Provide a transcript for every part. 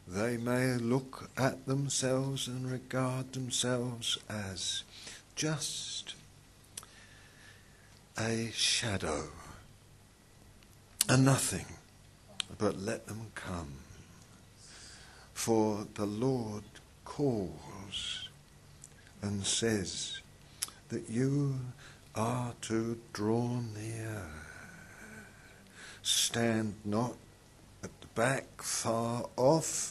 they may look at themselves and regard themselves as just a shadow, a nothing, but let them come. For the Lord calls and says that you are to draw near. Stand not at the back far off.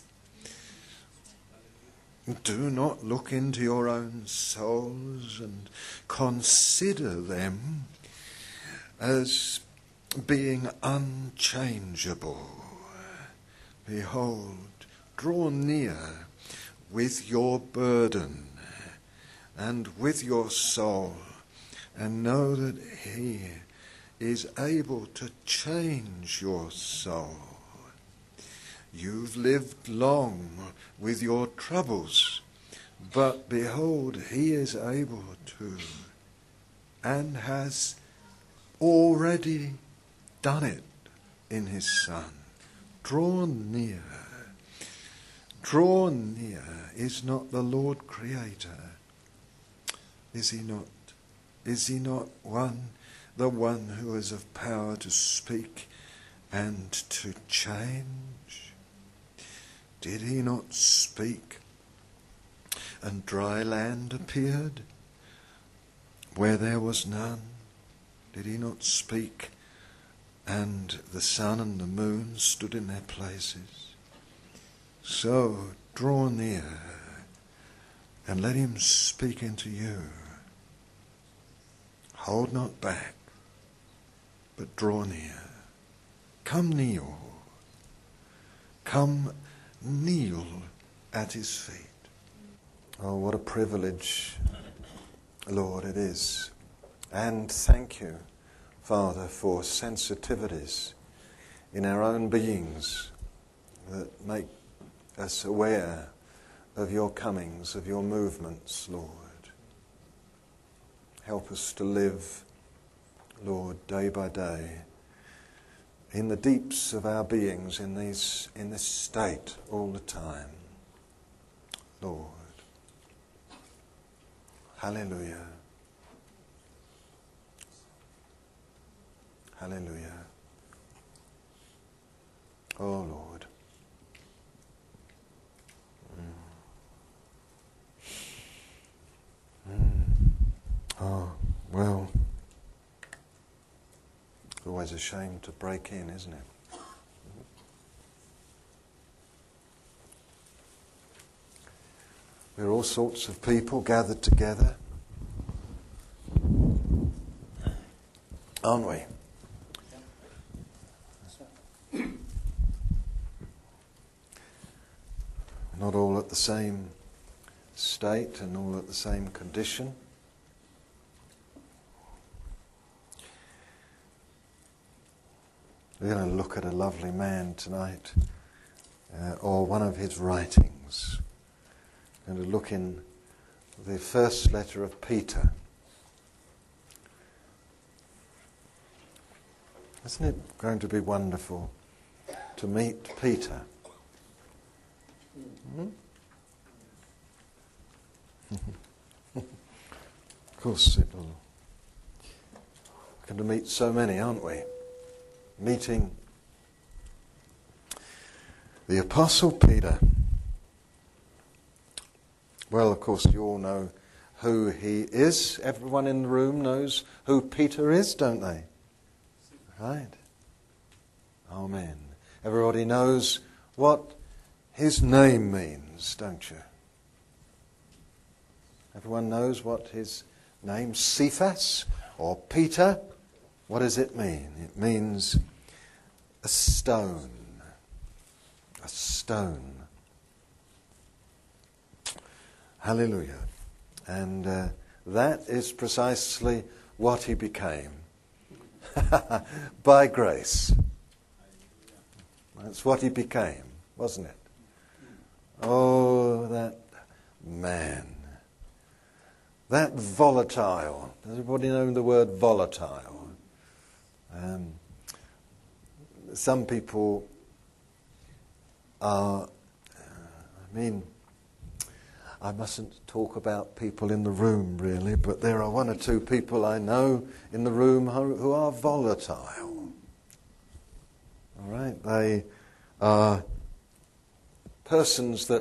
Do not look into your own souls and consider them as being unchangeable. Behold, draw near with your burden and with your soul, and know that He is able to change your soul. You've lived long with your troubles, but behold, He is able to, and has already done it in His Son. Draw near. Draw near. Is not the Lord Creator? Is He not? Is He not the one who is of power to speak and to change? Did He not speak and dry land appeared where there was none? Did He not speak and the sun and the moon stood in their places? So draw near and let Him speak into you. Hold not back, but draw near. Come kneel. Come kneel at His feet. Oh, what a privilege, Lord, it is. And thank you, Father, for sensitivities in our own beings that make us aware of your comings, of your movements, Lord. Help us to live, Lord, day by day, in the deeps of our beings, in this state all the time. Lord. Hallelujah. Hallelujah. Oh, Lord. Oh, well, it's always a shame to break in, isn't it? We're all sorts of people gathered together, aren't we? Not all at the same state and all at the same condition. We're going to look at a lovely man tonight, or one of his writings. We're going to look in the first letter of Peter. Isn't it going to be wonderful to meet Peter? Of course it will. We're going to meet so many, aren't we? Meeting the Apostle Peter. Well, of course, you all know who he is. Everyone in the room knows who Peter is, don't they? Right. Amen. Everybody knows what his name means, don't you? Everyone knows what his name, Cephas or Peter, what does it mean? It means a stone. A stone. Hallelujah. And that is precisely what he became. By grace. That's what he became, wasn't it? Oh, that man. That volatile. Does everybody know the word volatile? Some people are mean, I mustn't talk about people in the room really, but there are one or two people I know in the room who are volatile. All right? They are persons that,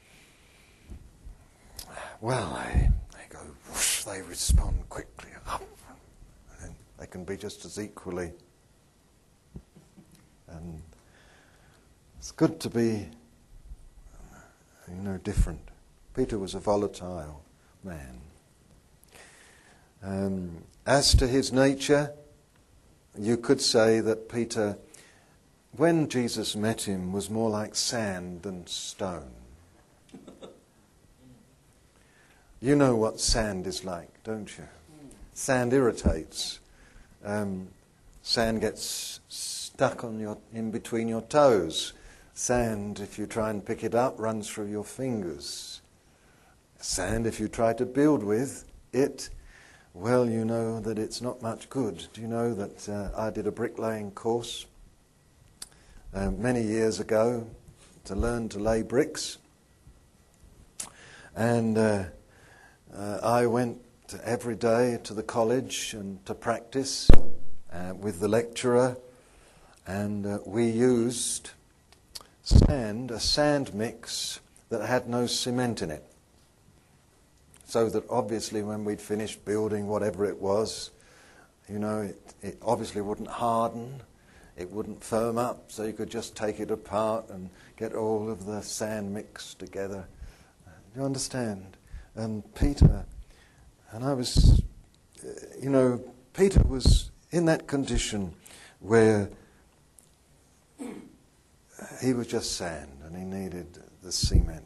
well, they go whoosh, they respond quickly up, and they can be just as equally. And it's good to be, different. Peter was a volatile man. As to his nature, you could say that Peter, when Jesus met him, was more like sand than stone. You know what sand is like, don't you? Sand irritates. Sand gets stuck in between your toes. Sand, if you try and pick it up, runs through your fingers. Sand, if you try to build with it, well, you know that it's not much good. Do you know that I did a bricklaying course many years ago to learn to lay bricks? And I went every day to the college and to practice with the lecturer, and we used a sand mix that had no cement in it. So that obviously when we'd finished building whatever it was, it obviously wouldn't harden, it wouldn't firm up, so you could just take it apart and get all of the sand mixed together. Do you understand? And Peter, and I was, Peter was in that condition where he was just sand and he needed the cement.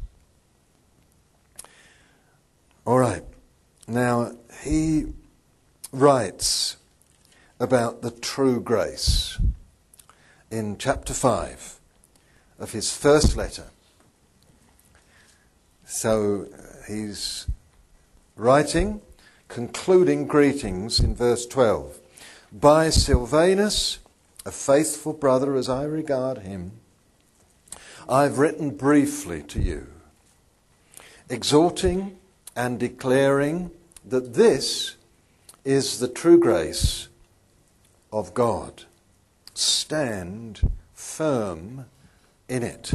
All right. Now, he writes about the true grace in chapter 5 of his first letter. So he's writing, concluding greetings in verse 12. By Silvanus, a faithful brother as I regard him, I've written briefly to you, exhorting and declaring that this is the true grace of God. Stand firm in it.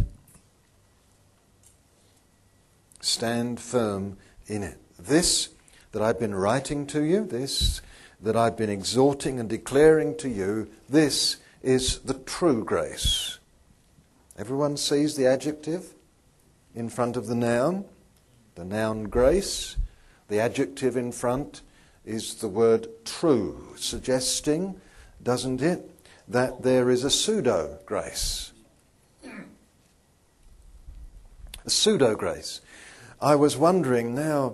Stand firm in it. This that I've been writing to you, this that I've been exhorting and declaring to you, this is the true grace. Everyone sees the adjective in front of the noun grace. The adjective in front is the word true, suggesting, doesn't it, that there is a pseudo-grace. A pseudo-grace. I was wondering now,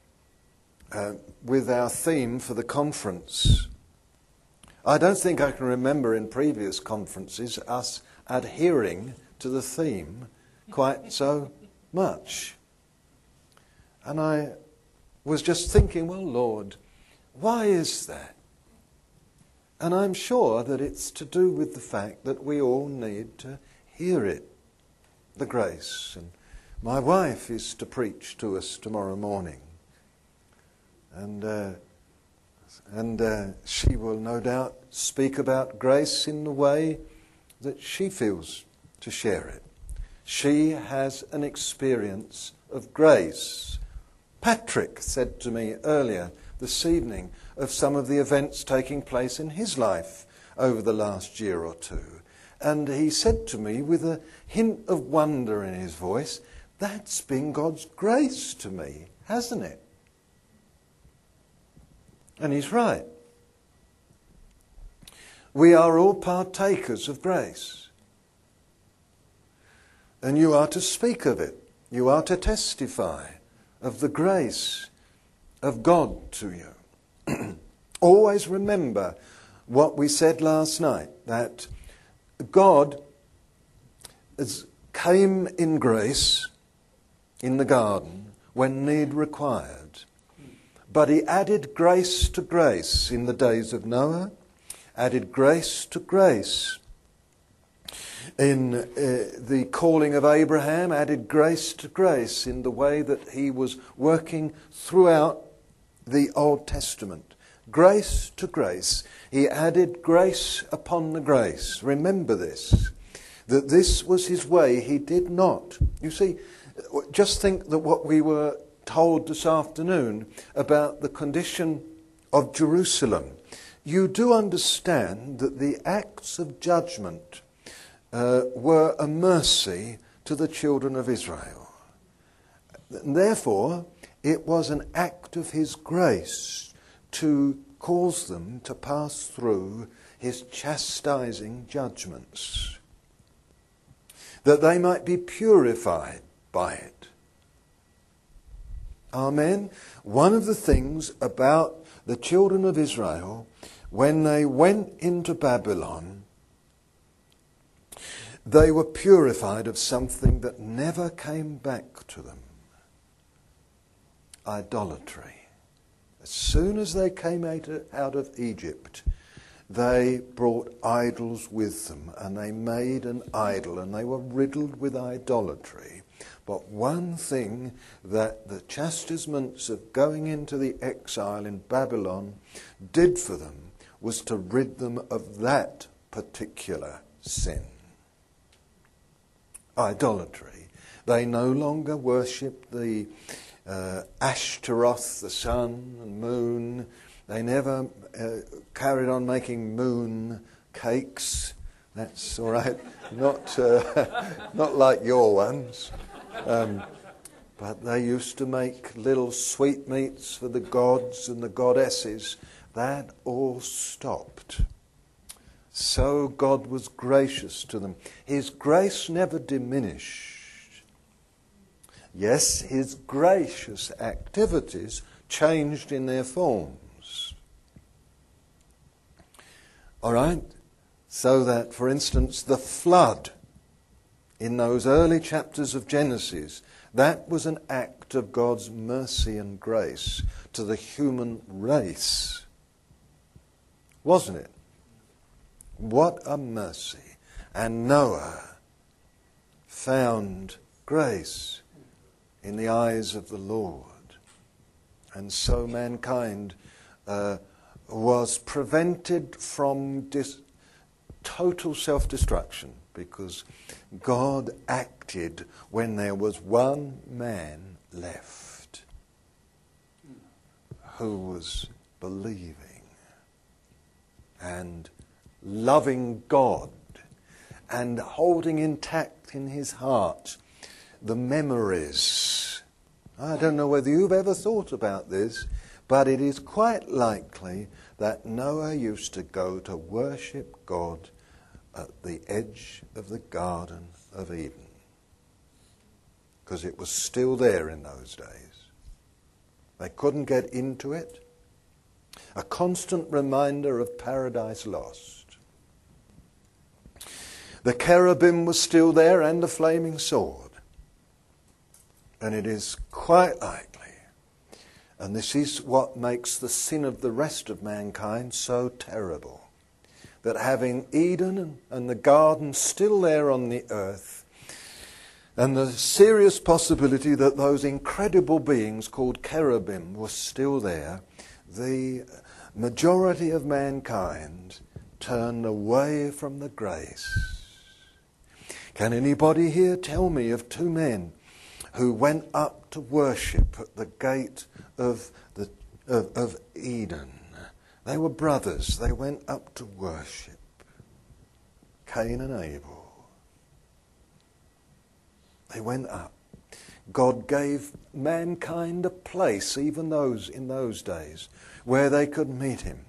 with our theme for the conference, I don't think I can remember in previous conferences us adhering to the theme quite so much. And I was just thinking, well, Lord, why is that? And I'm sure that it's to do with the fact that we all need to hear it, the grace. And my wife is to preach to us tomorrow morning. And she will no doubt speak about grace in the way that she feels to share it. She has an experience of grace. Patrick said to me earlier this evening of some of the events taking place in his life over the last year or two. And he said to me with a hint of wonder in his voice, that's been God's grace to me, hasn't it? And he's right. We are all partakers of grace. And you are to speak of it. You are to testify of the grace of God to you. Always remember what we said last night, that God came in grace in the garden when need required. But he added grace to grace in the days of Noah, added grace to grace In the calling of Abraham, added grace to grace in the way that he was working throughout the Old Testament. Grace to grace. He added grace upon the grace. Remember this, that this was his way. He did not. You see, just think that what we were told this afternoon about the condition of Jerusalem. You do understand that the acts of judgment were a mercy to the children of Israel. And therefore, it was an act of his grace to cause them to pass through his chastising judgments, that they might be purified by it. Amen. One of the things about the children of Israel, when they went into Babylon, they were purified of something that never came back to them. Idolatry. As soon as they came out of Egypt, they brought idols with them, and they made an idol, and they were riddled with idolatry. But one thing that the chastisements of going into the exile in Babylon did for them was to rid them of that particular sin. Idolatry. They no longer worshipped the Ashtaroth, the sun and moon. They never carried on making moon cakes. That's all right. Not like your ones. But they used to make little sweetmeats for the gods and the goddesses. That all stopped. So God was gracious to them. His grace never diminished. Yes, his gracious activities changed in their forms. All right? So that, for instance, the flood in those early chapters of Genesis, that was an act of God's mercy and grace to the human race. Wasn't it? What a mercy. And Noah found grace in the eyes of the Lord. And so mankind was prevented from total self-destruction, because God acted when there was one man left who was believing and loving God and holding intact in his heart the memories. I don't know whether you've ever thought about this, but it is quite likely that Noah used to go to worship God at the edge of the Garden of Eden, because it was still there in those days. They couldn't get into it. A constant reminder of paradise lost. The cherubim was still there and the flaming sword. And it is quite likely, and this is what makes the sin of the rest of mankind so terrible, that having Eden and the garden still there on the earth, and the serious possibility that those incredible beings called cherubim were still there, the majority of mankind turned away from the grace. Can anybody here tell me of two men who went up to worship at the gate of Eden? They were brothers. They went up to worship. Cain and Abel. They went up. God gave mankind a place, even those in those days, where they could meet him.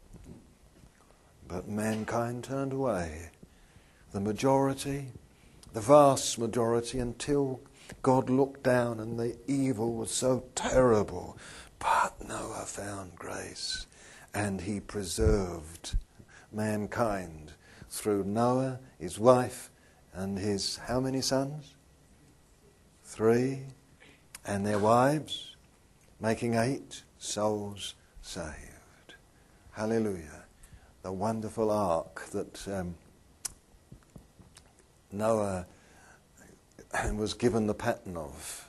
But mankind turned away. The majority, the vast majority, until God looked down and the evil was so terrible. But Noah found grace, and he preserved mankind through Noah, his wife, and his how many sons? 3, and their wives, making 8 souls saved. Hallelujah. The wonderful ark that Noah was given the pattern of.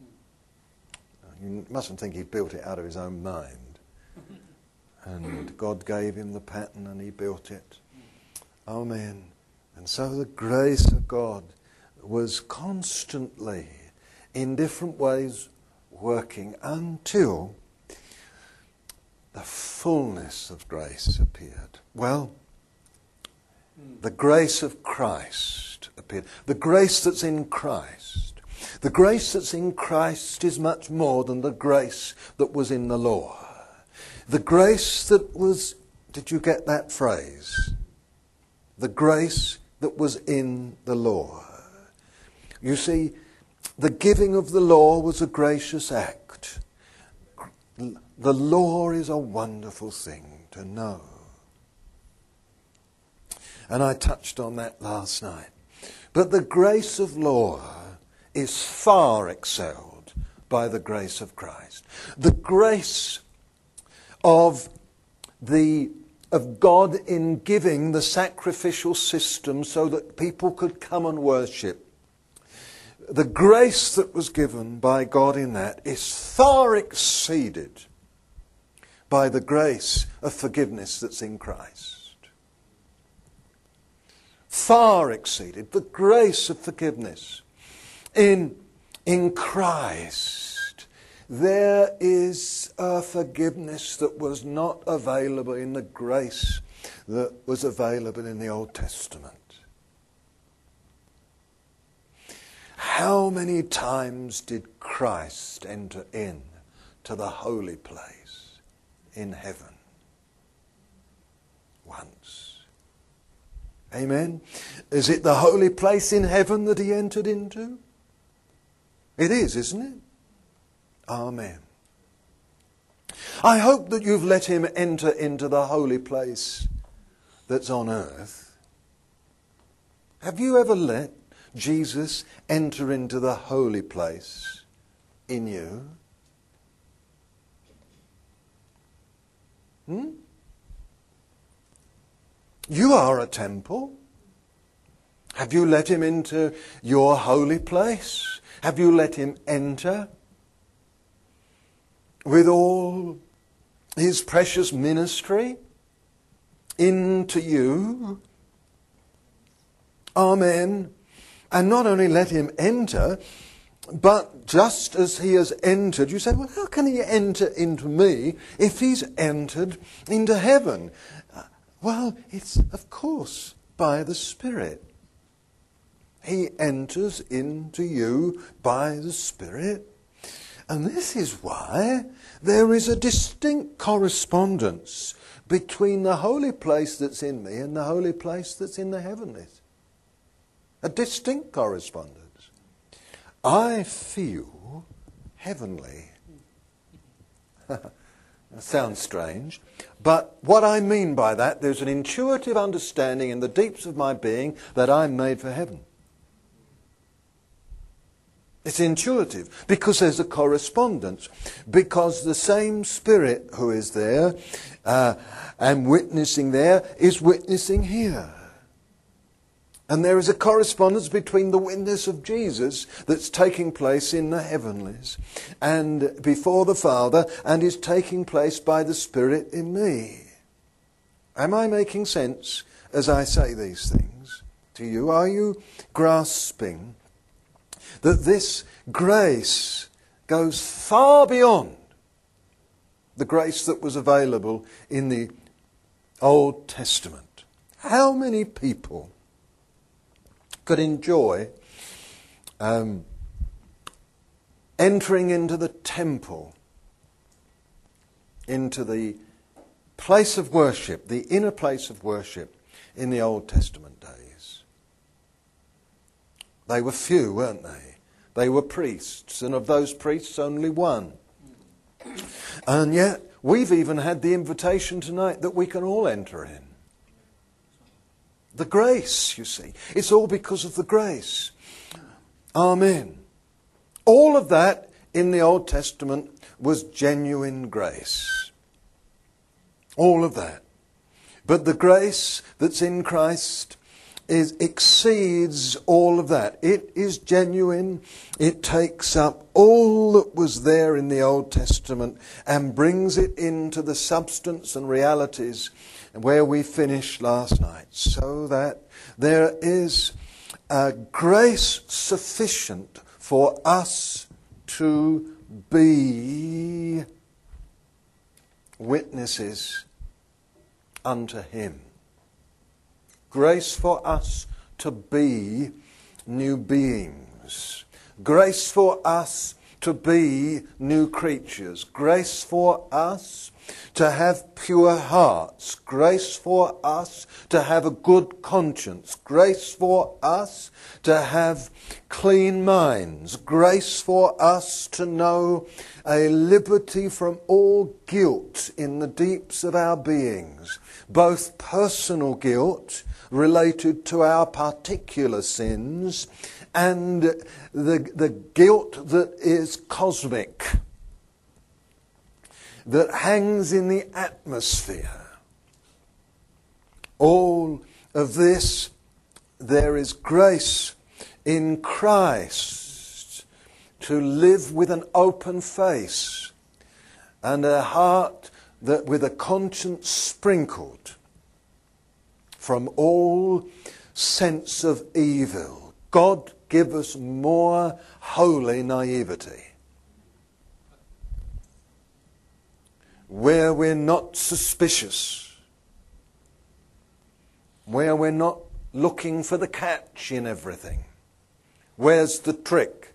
You mustn't think he built it out of his own mind. And God gave him the pattern and he built it. Amen. And so the grace of God was constantly, in different ways, working until the fullness of grace appeared. Well, the grace of Christ appeared. The grace that's in Christ. The grace that's in Christ is much more than the grace that was in the law. The grace that was, did you get that phrase? The grace that was in the law. You see, the giving of the law was a gracious act. The law is a wonderful thing to know. And I touched on that last night. But the grace of law is far excelled by the grace of Christ. The grace of God in giving the sacrificial system so that people could come and worship. The grace that was given by God in that is far exceeded by the grace of forgiveness that's in Christ. Far exceeded the grace of forgiveness in Christ. There is a forgiveness that was not available in the grace that was available in the Old Testament. How many times did Christ enter in to the holy place in heaven? Once. Amen. Is it the holy place in heaven that he entered into? It is, isn't it? Amen. I hope that you've let him enter into the holy place that's on earth. Have you ever let Jesus enter into the holy place in you? You are a temple. Have you let him into your holy place? Have you let him enter with all his precious ministry into you? Amen. And not only let him enter, but just as he has entered, you say, well, how can he enter into me if he's entered into heaven? Well, it's, of course, by the Spirit. He enters into you by the Spirit. And this is why there is a distinct correspondence between the holy place that's in me and the holy place that's in the heavenlies. A distinct correspondence. I feel heavenly. That sounds strange. But what I mean by that, there's an intuitive understanding in the deeps of my being that I'm made for heaven. It's intuitive because there's a correspondence. Because the same Spirit who is there and witnessing there is witnessing here. And there is a correspondence between the witness of Jesus that's taking place in the heavenlies and before the Father and is taking place by the Spirit in me. Am I making sense as I say these things to you? Are you grasping that this grace goes far beyond the grace that was available in the Old Testament? How many people could enjoy entering into the temple, into the place of worship, the inner place of worship in the Old Testament days? They were few, weren't they? They were priests, and of those priests only one. And yet we've even had the invitation tonight that we can all enter in. The grace, you see. It's all because of the grace. Amen. All of that in the Old Testament was genuine grace. All of that. But the grace that's in Christ exceeds all of that. It is genuine. It takes up all that was there in the Old Testament and brings it into the substance and realities where we finished last night, so that there is grace sufficient for us to be witnesses unto him. Grace for us to be new beings. Grace for us to be new creatures. Grace for us to have pure hearts. Grace for us to have a good conscience. Grace for us to have clean minds. Grace for us to know a liberty from all guilt in the deeps of our beings, both personal guilt related to our particular sins and the guilt that is cosmic, that hangs in the atmosphere. All of this, there is grace in Christ to live with an open face and a heart that with a conscience sprinkled from all sense of evil. God give us more holy naivety, where we're not suspicious, where we're not looking for the catch in everything. Where's the trick?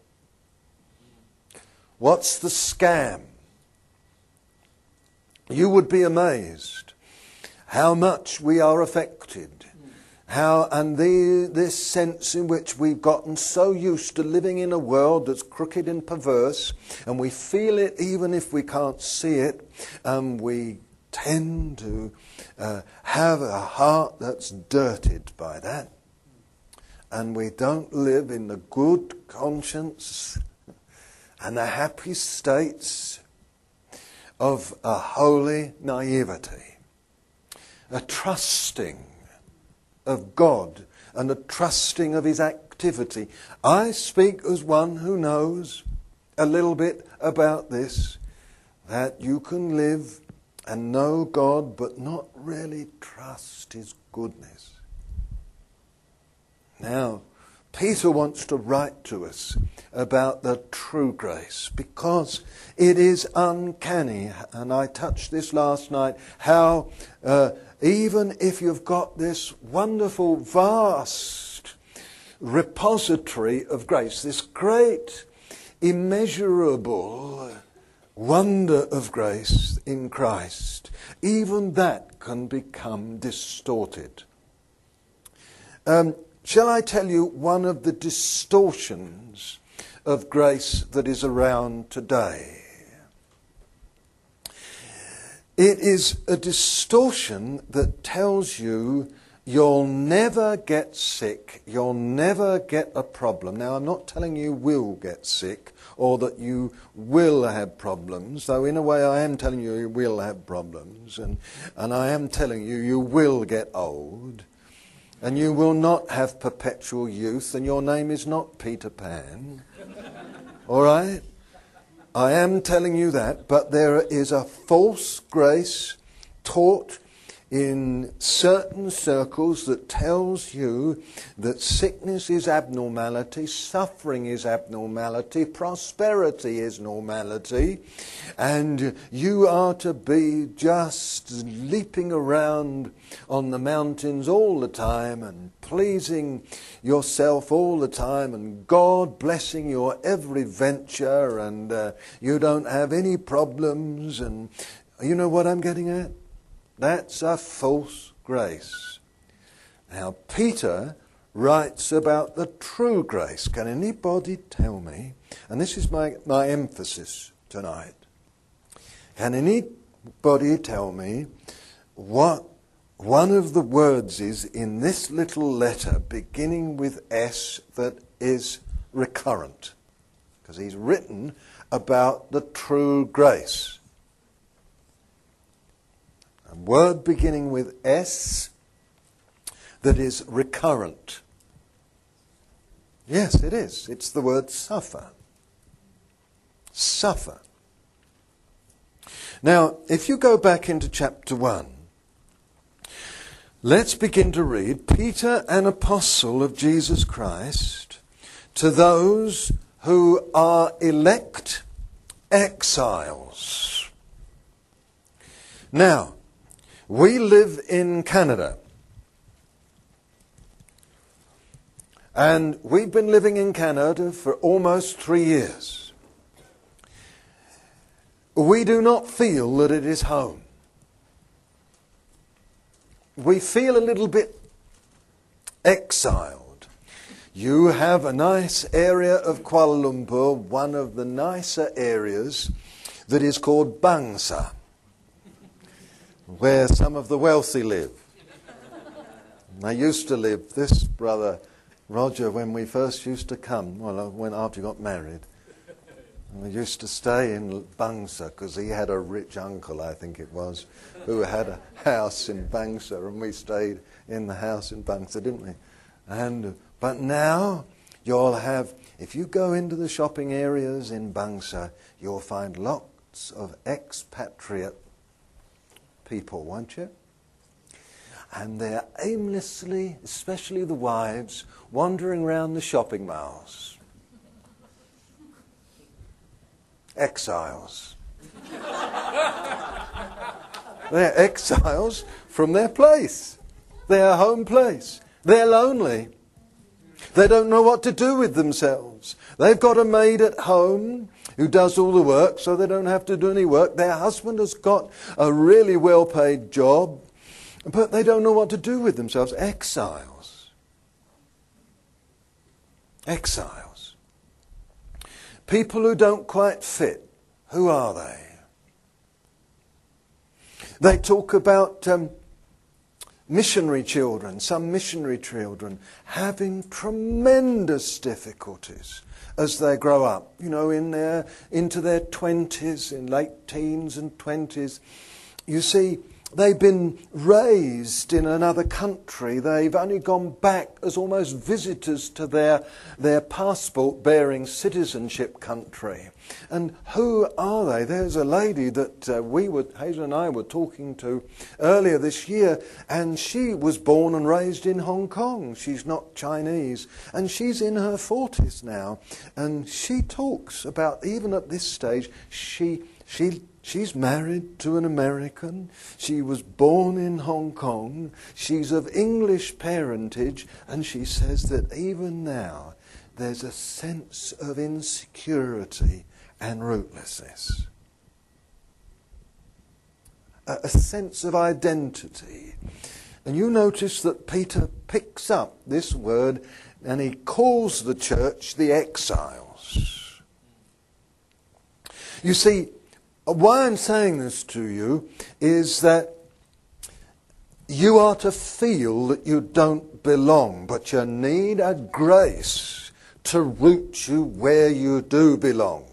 What's the scam? You would be amazed how much we are affected. This sense in which we've gotten so used to living in a world that's crooked and perverse, and we feel it even if we can't see it, we tend to have a heart that's dirtied by that. And we don't live in the good conscience and the happy states of a holy naivety, a trusting of God and a trusting of his activity. I speak as one who knows a little bit about this, that you can live and know God but not really trust his goodness. Now, Peter wants to write to us about the true grace, because it is uncanny, and I touched this last night, how even if you've got this wonderful, vast repository of grace, this great, immeasurable wonder of grace in Christ, even that can become distorted. Shall I tell you one of the distortions of grace that is around today? It is a distortion that tells you you'll never get sick, you'll never get a problem. Now, I'm not telling you will get sick or that you will have problems, though in a way I am telling you you will have problems, and I am telling you you will get old. And you will not have perpetual youth, and your name is not Peter Pan. All right? I am telling you that, but there is a false grace taught in certain circles that tells you that sickness is abnormality, suffering is abnormality, prosperity is normality, and you are to be just leaping around on the mountains all the time and pleasing yourself all the time and God blessing your every venture, and you don't have any problems. And you know what I'm getting at? That's a false grace. Now, Peter writes about the true grace. Can anybody tell me, and this is my emphasis tonight, can anybody tell me what one of the words is in this little letter beginning with S that is recurrent? Because he's written about the true grace. A word beginning with S that is recurrent. Yes, it is. It's the word suffer. Suffer. Now, if you go back into chapter 1, let's begin to read Peter, an apostle of Jesus Christ, to those who are elect exiles. Now, we live in Canada. And we've been living in Canada for almost 3 years. We do not feel that it is home. We feel a little bit exiled. You have a nice area of Kuala Lumpur, one of the nicer areas, that is called Bangsa, where some of the wealthy live. I used to live, this brother Roger, when we first used to come, when after he got married, we used to stay in Bangsa because he had a rich uncle, I think it was, who had a house in Bangsa, and we stayed in the house in Bangsa, didn't we? But now you'll have, if you go into the shopping areas in Bangsa, you'll find lots of expatriate people, won't you? And they're aimlessly, especially the wives, wandering around the shopping malls. Exiles. They're exiles from their place, their home place. They're lonely. They don't know what to do with themselves. They've got a maid at home who does all the work, so they don't have to do any work. Their husband has got a really well-paid job, but they don't know what to do with themselves. Exiles. Exiles. People who don't quite fit. Who are they? They talk about missionary children, some missionary children, having tremendous difficulties as they grow up, into their 20s, in late teens and 20s. You see, they've been raised in another country. They've only gone back as almost visitors to their passport-bearing citizenship country. And who are they? There's a lady that Hazel and I were talking to earlier this year, and she was born and raised in Hong Kong. She's not Chinese, and she's in her 40s now. And she talks about, even at this stage, she's married to an American. She was born in Hong Kong. She's of English parentage. And she says that even now there's a sense of insecurity and rootlessness. A sense of identity. And you notice that Peter picks up this word and he calls the church the exiles. You see, why I'm saying this to you is that you are to feel that you don't belong, but you need a grace to root you where you do belong.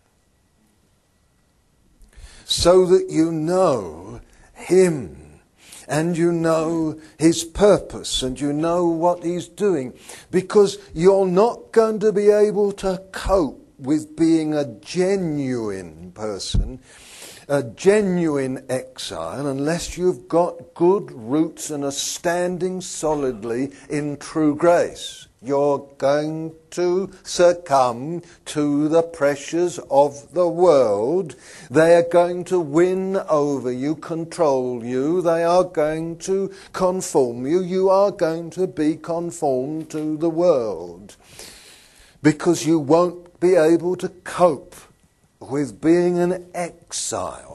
So that you know Him, and you know His purpose, and you know what He's doing. Because you're not going to be able to cope with being a genuine person, a genuine exile, unless you've got good roots and are standing solidly in true grace. You're going to succumb to the pressures of the world. They are going to win over you, control you. They are going to conform you. You are going to be conformed to the world. Because you won't be able to cope with being an exile.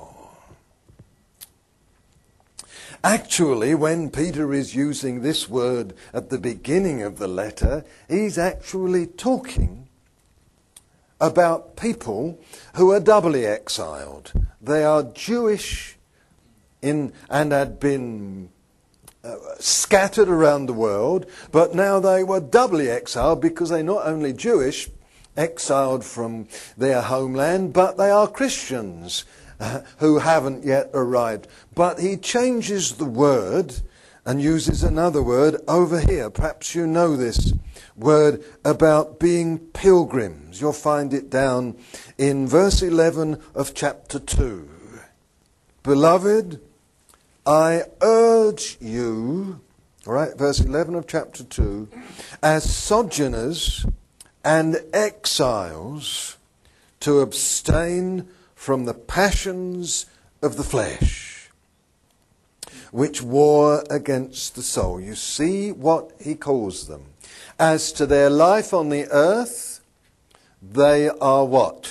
Actually, when Peter is using this word at the beginning of the letter, he's actually talking about people who are doubly exiled. They are Jewish and had been scattered around the world, but now they were doubly exiled because they're not only Jewish, exiled from their homeland, but they are Christians who haven't yet arrived. But he changes the word and uses another word over here. Perhaps you know this word about being pilgrims. You'll find it down in verse 11 of chapter 2. Beloved, I urge you, all right, verse 11 of chapter 2, as sojourners and exiles, to abstain from the passions of the flesh, which war against the soul. You see what he calls them. As to their life on the earth, they are what?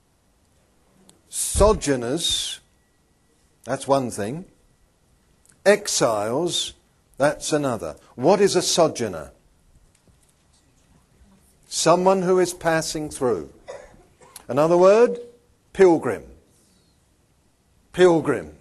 Sojourners, that's one thing. Exiles, that's another. What is a sojourner? Someone who is passing through. Another word, pilgrim. Pilgrim.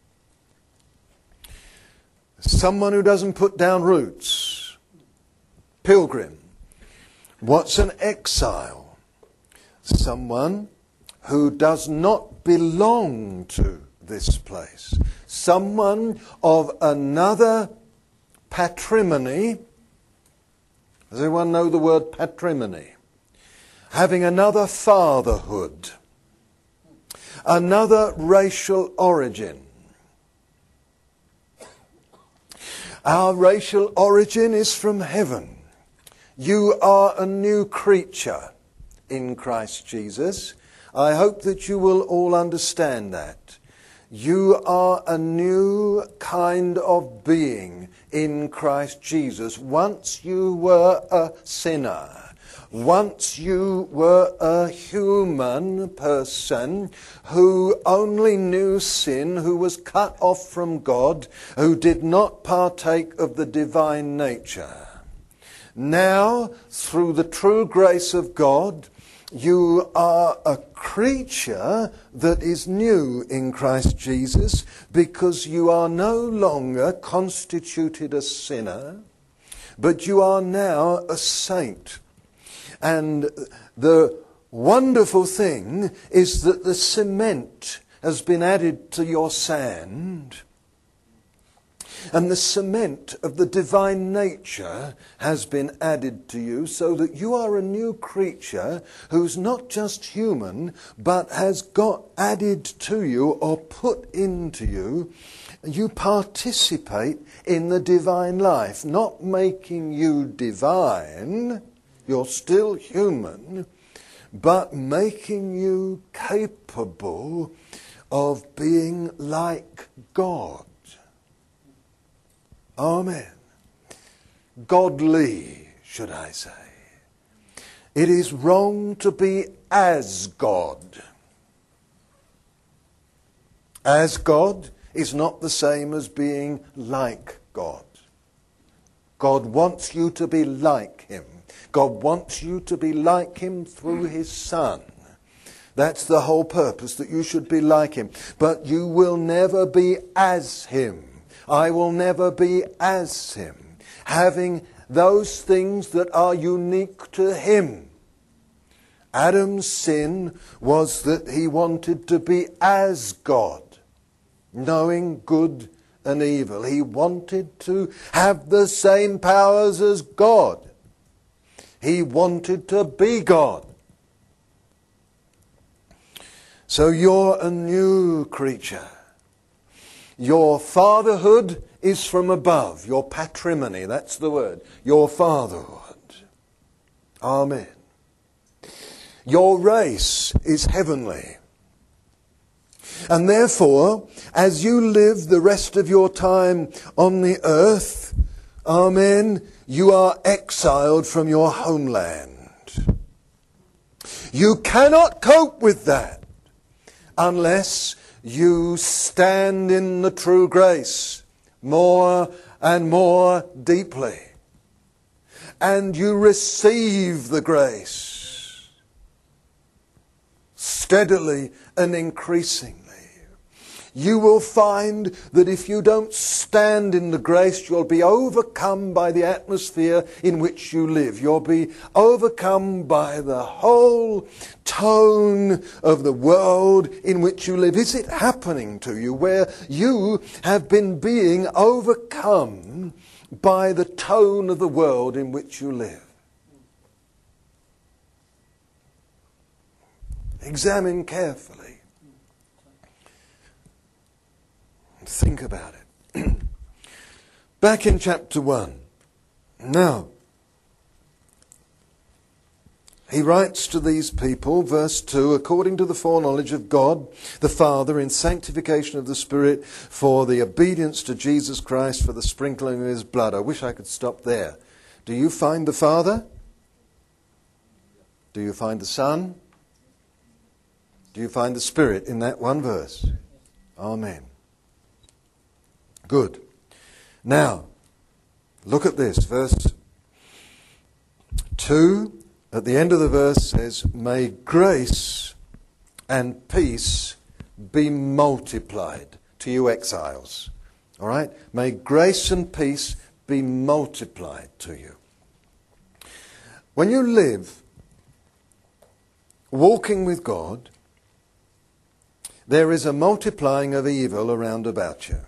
Someone who doesn't put down roots. Pilgrim. What's an exile? Someone who does not belong to this place. Someone of another patrimony. Does anyone know the word patrimony? Having another fatherhood. Another racial origin. Our racial origin is from heaven. You are a new creature in Christ Jesus. I hope that you will all understand that. You are a new kind of being in Christ Jesus. Once you were a sinner. Once you were a human person who only knew sin, who was cut off from God, who did not partake of the divine nature. Now, through the true grace of God, you are a creature that is new in Christ Jesus, because you are no longer constituted a sinner, but you are now a saint. And the wonderful thing is that the cement has been added to your sand, and the cement of the divine nature has been added to you, so that you are a new creature who's not just human, but has got added to you or put into you. You participate in the divine life, not making you divine. You're still human, but making you capable of being like God. Amen. Godly, should I say. It is wrong to be as God. As God is not the same as being like God. God wants you to be like Him. God wants you to be like Him through His Son. That's the whole purpose, that you should be like Him. But you will never be as Him. I will never be as Him, having those things that are unique to Him. Adam's sin was that he wanted to be as God, knowing good and evil. He wanted to have the same powers as God. He wanted to be God. So you're a new creature. Your fatherhood is from above. Your patrimony, that's the word. Your fatherhood. Amen. Your race is heavenly. And therefore, as you live the rest of your time on the earth, amen, you are exiled from your homeland. You cannot cope with that unless you stand in the true grace more and more deeply. And you receive the grace steadily and increasingly. You will find that if you don't stand in the grace, you'll be overcome by the atmosphere in which you live. You'll be overcome by the whole tone of the world in which you live. Is it happening to you where you have been being overcome by the tone of the world in which you live? Examine carefully. Think about it. Back in chapter 1. Now, he writes to these people, verse 2, according to the foreknowledge of God, the Father, in sanctification of the Spirit, for the obedience to Jesus Christ, for the sprinkling of his blood. I wish I could stop there. Do you find the Father? Do you find the Son? Do you find the Spirit in that one verse? Amen. Good. Now, look at this. Verse 2, at the end of the verse says, may grace and peace be multiplied to you exiles. All right? May grace and peace be multiplied to you. When you live walking with God, there is a multiplying of evil around about you.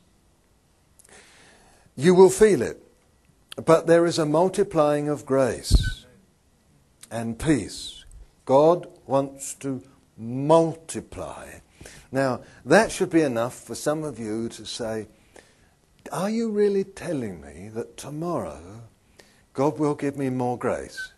You will feel it, but there is a multiplying of grace and peace. God wants to multiply. Now, that should be enough for some of you to say, are you really telling me that tomorrow God will give me more grace?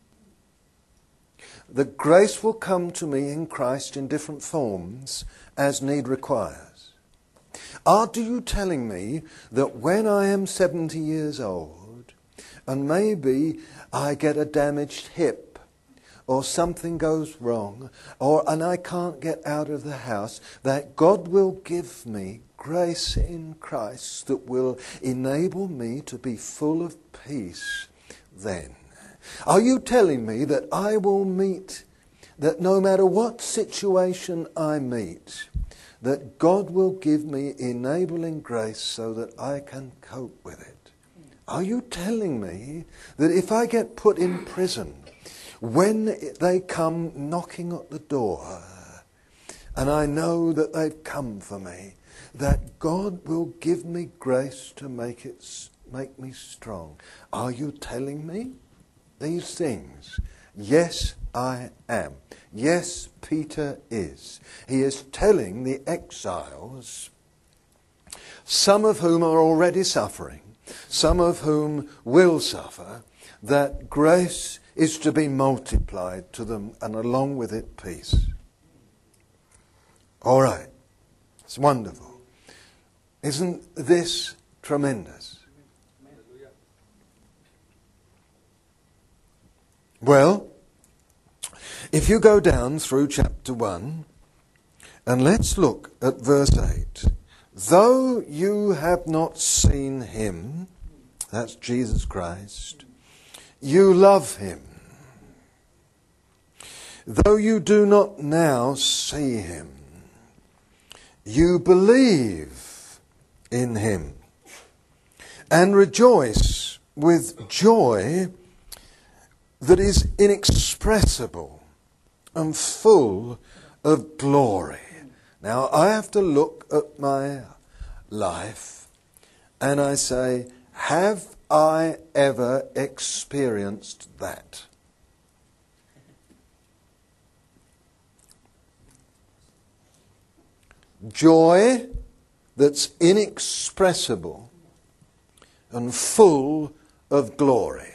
The grace will come to me in Christ in different forms as need requires. Are you telling me that when I am 70 years old and maybe I get a damaged hip or something goes wrong and I can't get out of the house, that God will give me grace in Christ that will enable me to be full of peace then? Are you telling me that I will meet, that no matter what situation I meet, that God will give me enabling grace so that I can cope with it? Are you telling me that if I get put in prison, when they come knocking at the door, and I know that they've come for me, that God will give me grace to make me strong? Are you telling me these things? Yes, I am. Yes, Peter is. He is telling the exiles, some of whom are already suffering, some of whom will suffer, that grace is to be multiplied to them, and along with it, peace. All right. It's wonderful. Isn't this tremendous? Well, if you go down through chapter 1, and let's look at verse 8. Though you have not seen him, that's Jesus Christ, you love him. Though you do not now see him, you believe in him and rejoice with joy that is inexpressible and full of glory. Now, I have to look at my life and I say, have I ever experienced that? Joy that's inexpressible and full of glory.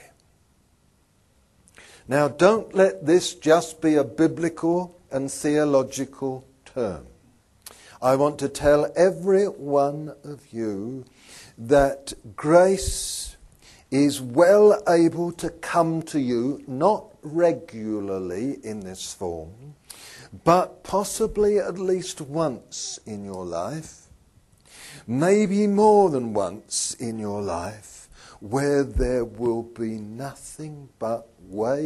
Now, don't let this just be a biblical and theological term. I want to tell every one of you that grace is well able to come to you, not regularly in this form, but possibly at least once in your life, maybe more than once in your life, where there will be nothing but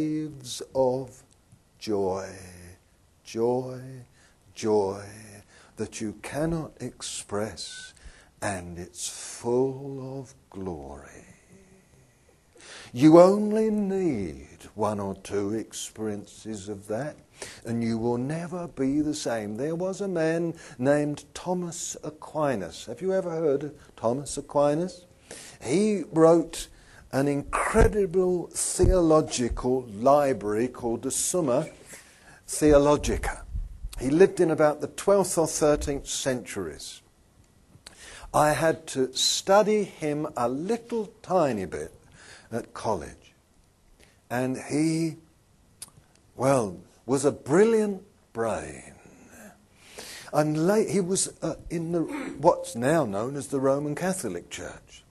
waves of joy, joy, joy, that you cannot express, and it's full of glory. You only need one or two experiences of that, and you will never be the same. There was a man named Thomas Aquinas. Have you ever heard of Thomas Aquinas? He wrote an incredible theological library called the Summa Theologica. He lived in about the 12th or 13th centuries. I had to study him a little tiny bit at college. And he, was a brilliant brain. And he was in what's now known as the Roman Catholic Church.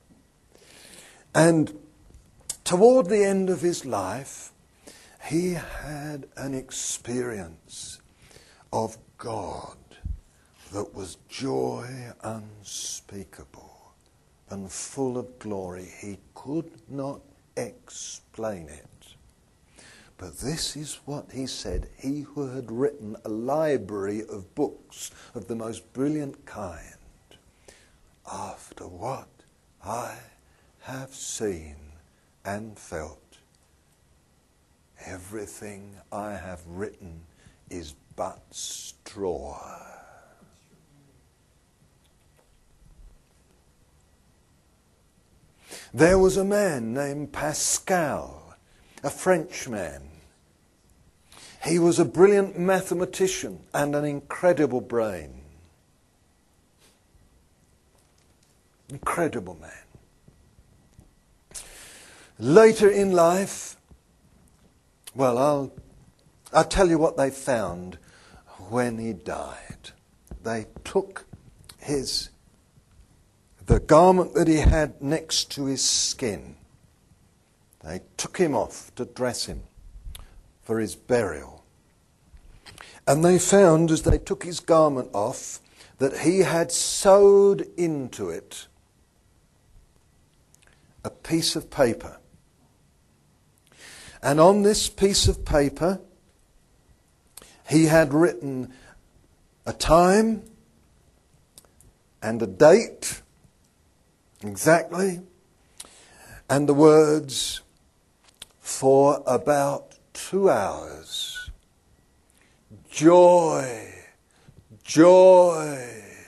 And toward the end of his life, he had an experience of God that was joy unspeakable and full of glory. He could not explain it. But this is what he said. He who had written a library of books of the most brilliant kind, after what I have seen and felt, everything I have written is but straw. There was a man named Pascal, a Frenchman. He was a brilliant mathematician and an incredible brain. Incredible man. Later in life, I'll tell you what they found when he died. They took the garment that he had next to his skin. They took him off to dress him for his burial. And they found, as they took his garment off, that he had sewed into it a piece of paper. And on this piece of paper, he had written a time and a date, exactly, and the words, for about 2 hours, joy, joy,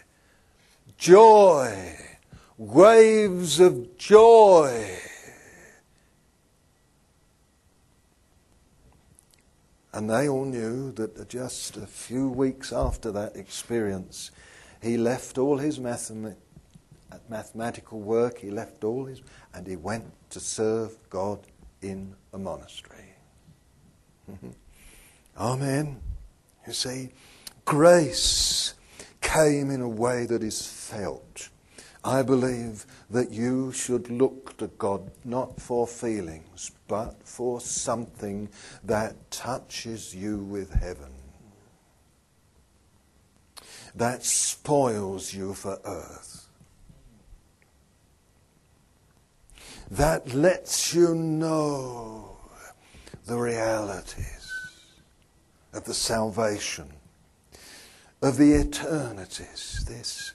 joy, waves of joy. And they all knew that just a few weeks after that experience, he left all his mathematical work, and he went to serve God in a monastery. Amen. You see, grace came in a way that is felt. I believe that you should look to God not for feelings, but for something that touches you with heaven, that spoils you for earth, that lets you know the realities of the salvation, of the eternities, this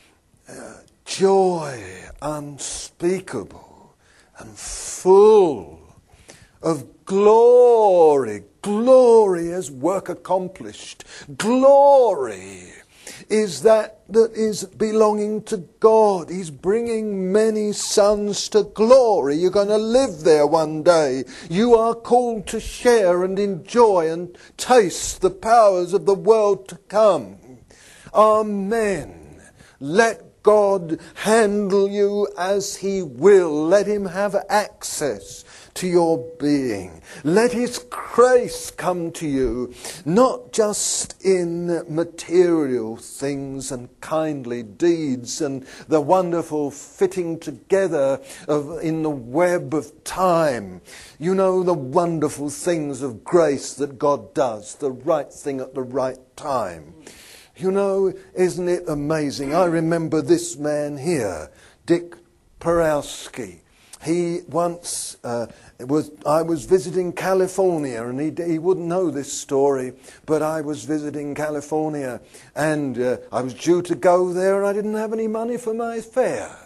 joy unspeakable and full of glory. Glory as work accomplished. Glory is that is belonging to God. He's bringing many sons to glory. You're going to live there one day. You are called to share and enjoy and taste the powers of the world to come. Amen. Let God handle you as He will. Let Him have access to your being. Let His grace come to you, not just in material things and kindly deeds and the wonderful fitting together in the web of time. You know, the wonderful things of grace that God does, the right thing at the right time. You know, isn't it amazing? I remember this man here, Dick Porowski. He once I was visiting California, and he wouldn't know this story, but I was visiting California, and I was due to go there, and I didn't have any money for my fare.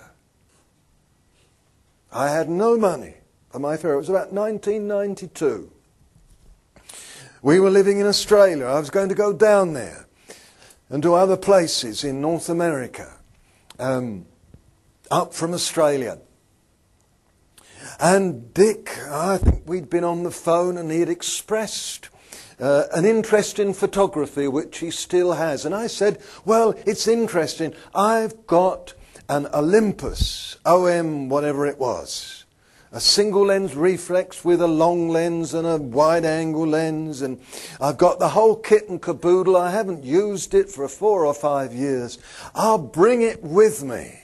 I had no money for my fare. It was about 1992. We were living in Australia. I was going to go down there and to other places in North America, up from Australia. And Dick, I think we'd been on the phone, and he had expressed an interest in photography, which he still has. And I said, well, it's interesting. I've got an Olympus, OM whatever it was, a single lens reflex with a long lens and a wide angle lens, and I've got the whole kit and caboodle. I haven't used it for 4 or 5 years. I'll bring it with me.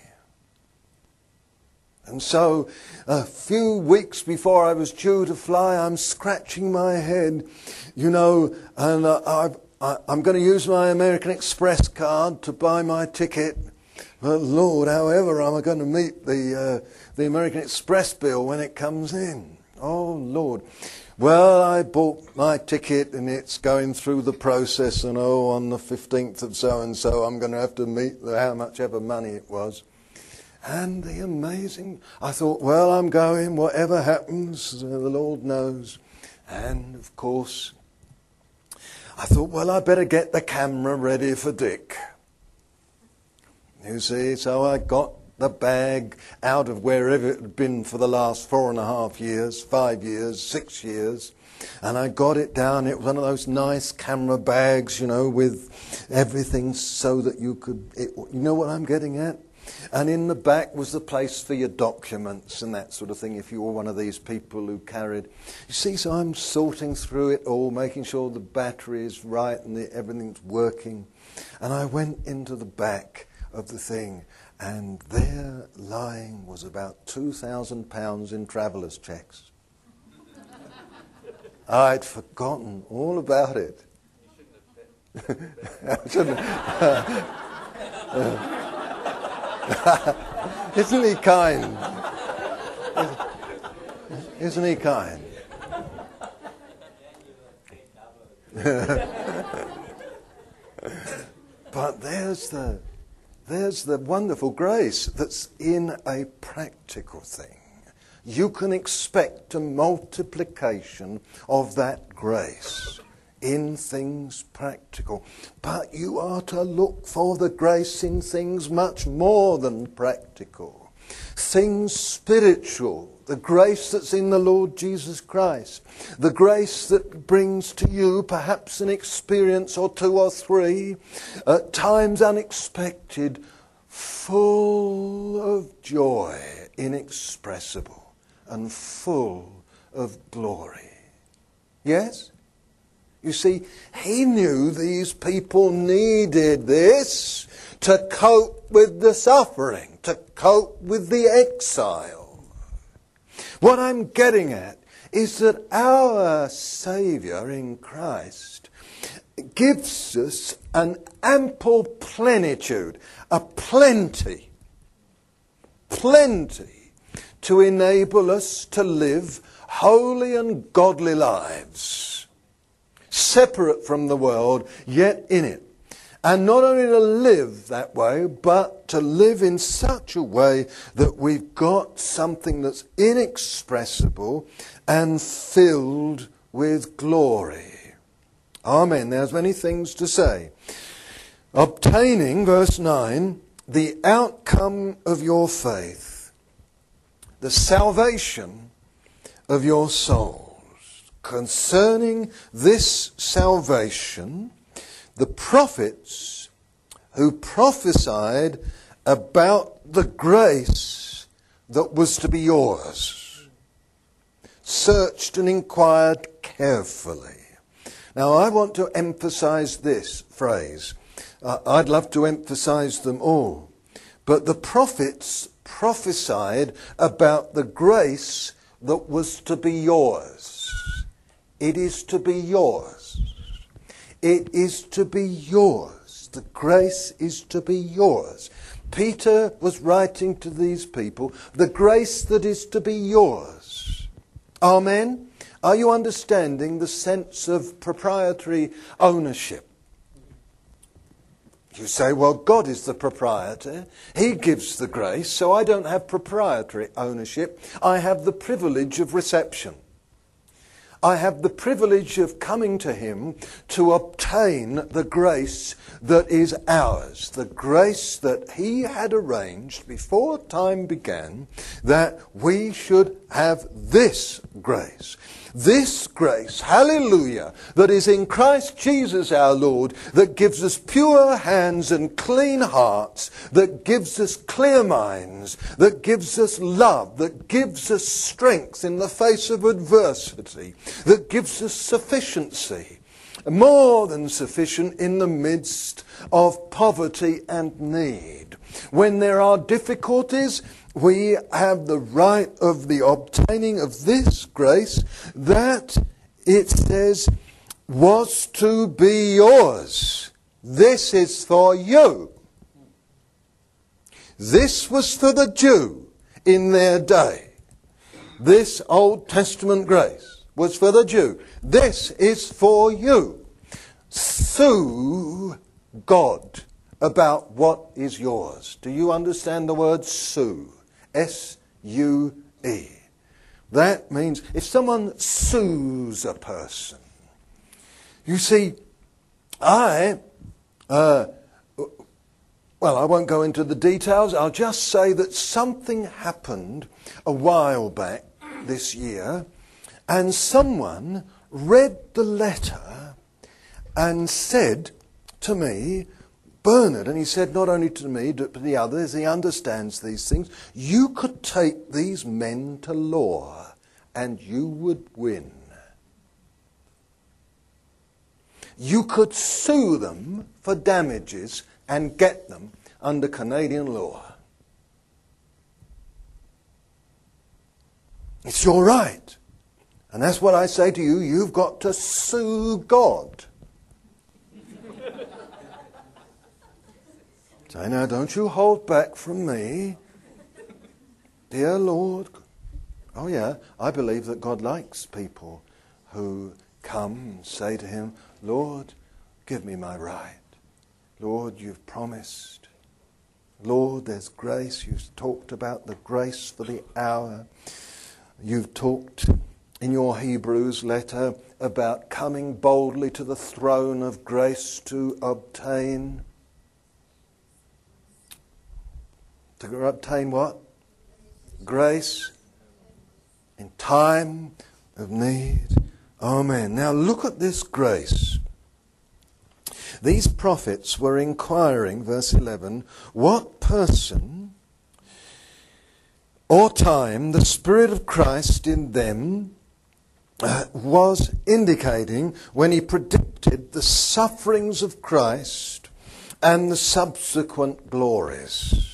And so a few weeks before I was due to fly, I'm scratching my head, you know, and I'm going to use my American Express card to buy my ticket. But Lord, however am I going to meet the American Express bill when it comes in? Oh, Lord. Well, I bought my ticket, and it's going through the process, and on the 15th of so-and-so, I'm going to have to meet how much ever money it was. And the amazing, I thought, well, I'm going, whatever happens, the Lord knows. And, of course, I thought, well, I better get the camera ready for Dick. You see, so I got the bag out of wherever it had been for the last 4.5 years, 5 years, 6 years. And I got it down. It was one of those nice camera bags, you know, with everything so that you could, you know what I'm getting at? And in the back was the place for your documents and that sort of thing, if you were one of these people who carried. You see, so I'm sorting through it all, making sure the battery is right and everything's working. And I went into the back of the thing, and there lying was about £2,000 in travellers' cheques. I'd forgotten all about it. I shouldn't have. Isn't he kind? Isn't he kind? But there's the wonderful grace that's in a practical thing. You can expect a multiplication of that grace in things practical. But you are to look for the grace in things much more than practical. Things spiritual, the grace that's in the Lord Jesus Christ, the grace that brings to you perhaps an experience or 2 or 3, at times unexpected, full of joy, inexpressible, and full of glory. Yes? You see, he knew these people needed this to cope with the suffering, to cope with the exile. What I'm getting at is that our Saviour in Christ gives us an ample plenitude, a plenty to enable us to live holy and godly lives, separate from the world, yet in it. And not only to live that way, but to live in such a way that we've got something that's inexpressible and filled with glory. Amen. There's many things to say. Obtaining, verse 9, the outcome of your faith, the salvation of your souls. Concerning this salvation, the prophets who prophesied about the grace that was to be yours searched and inquired carefully. Now, I want to emphasize this phrase. I'd love to emphasize them all. But the prophets prophesied about the grace that was to be yours. It is to be yours. It is to be yours. The grace is to be yours. Peter was writing to these people, the grace that is to be yours. Amen? Are you understanding the sense of proprietary ownership? You say, well, God is the proprietor. He gives the grace, so I don't have proprietary ownership. I have the privilege of reception. I have the privilege of coming to him to obtain the grace that is ours, the grace that he had arranged before time began, that we should have this grace. This grace, hallelujah, that is in Christ Jesus our Lord, that gives us pure hands and clean hearts, that gives us clear minds, that gives us love, that gives us strength in the face of adversity, that gives us sufficiency, more than sufficient in the midst of poverty and need. When there are difficulties, we have the right of the obtaining of this grace that, it says, was to be yours. This is for you. This was for the Jew in their day. This Old Testament grace was for the Jew. This is for you. Sue God about what is yours. Do you understand the word sue? S-U-E. That means if someone sues a person. You see, I won't go into the details. I'll just say that something happened a while back this year, and someone read the letter and said to me, Bernard, and he said not only to me but to the others, he understands these things, you could take these men to law and you would win. You could sue them for damages and get them under Canadian law. It's your right. And that's what I say to you, you've got to sue God. Say, now, don't you hold back from me. Dear Lord. Oh yeah, I believe that God likes people who come and say to him, Lord, give me my right. Lord, you've promised. Lord, there's grace. You've talked about the grace for the hour. You've talked in your Hebrews letter about coming boldly to the throne of grace to obtain. To obtain what? Grace in time of need. Amen. Now look at this grace. These prophets were inquiring, verse 11, what person or time the Spirit of Christ in them was indicating when he predicted the sufferings of Christ and the subsequent glories.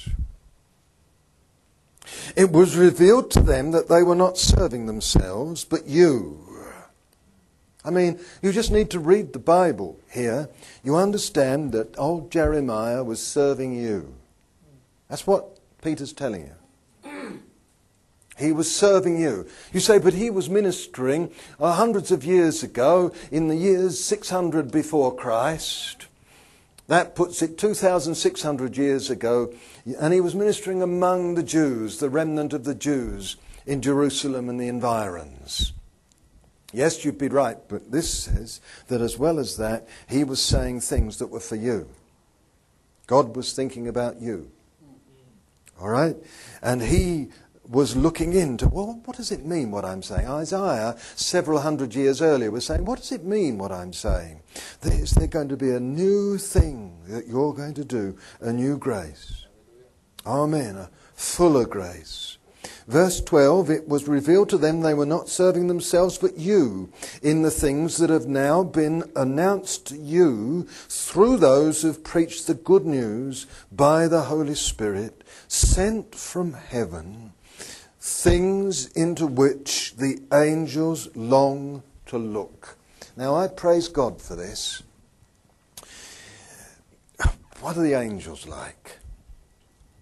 It was revealed to them that they were not serving themselves, but you. I mean, you just need to read the Bible here. You understand that old Jeremiah was serving you. That's what Peter's telling you. He was serving you. You say, but he was ministering hundreds of years ago, in the years 600 before Christ. That puts it 2,600 years ago. And he was ministering among the Jews, the remnant of the Jews in Jerusalem and the environs. Yes, you'd be right, but this says that as well as that, he was saying things that were for you. God was thinking about you. All right? And he was looking into, well, what does it mean what I'm saying? Isaiah, several hundred years earlier, was saying, what does it mean what I'm saying? There's going to be a new thing that you're going to do, a new grace. Amen. A fuller grace. Verse 12, it was revealed to them they were not serving themselves but you in the things that have now been announced to you through those who've preached the good news by the Holy Spirit sent from heaven, things into which the angels long to look. Now I praise God for this. What are the angels like?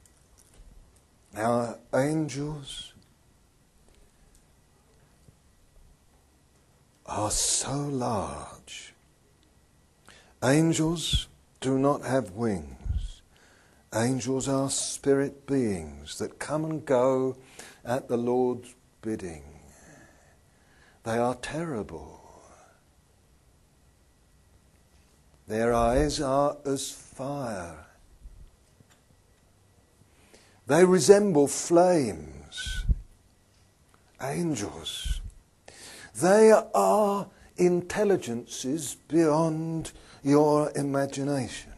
Now, angels are so large. Angels do not have wings. Angels are spirit beings that come and go at the Lord's bidding. They are terrible. Their eyes are as fire. They resemble flames. Angels. They are intelligences beyond your imagination.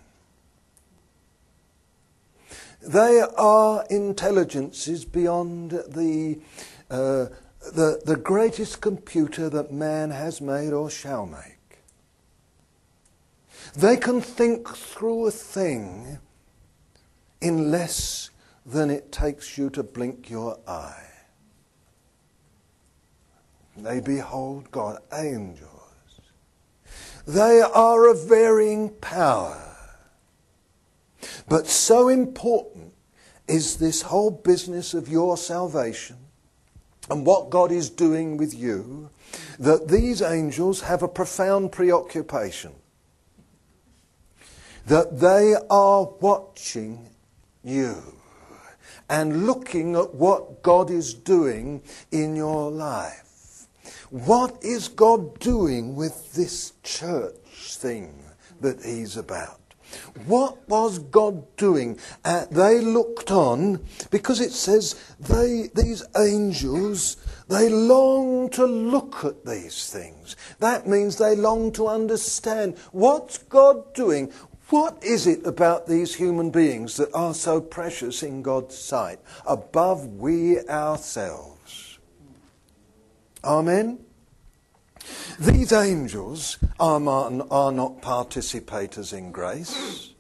They are intelligences beyond the greatest computer that man has made or shall make. They can think through a thing in less than it takes you to blink your eye. They behold God, angels. They are of varying power. But so important is this whole business of your salvation and what God is doing with you, that these angels have a profound preoccupation. That they are watching you and looking at what God is doing in your life. What is God doing with this church thing that he's about? What was God doing? They looked on, because it says these angels, they long to look at these things. That means they long to understand, what's God doing? What is it about these human beings that are so precious in God's sight, above we ourselves? Amen? These angels are not participators in grace.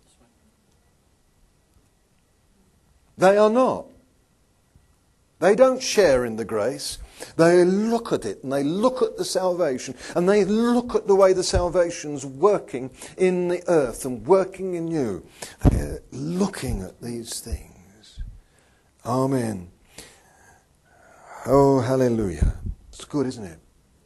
They are not. They don't share in the grace. They look at it and they look at the salvation and they look at the way the salvation's working in the earth and working in you. They're looking at these things. Amen. Oh, hallelujah. It's good, isn't it?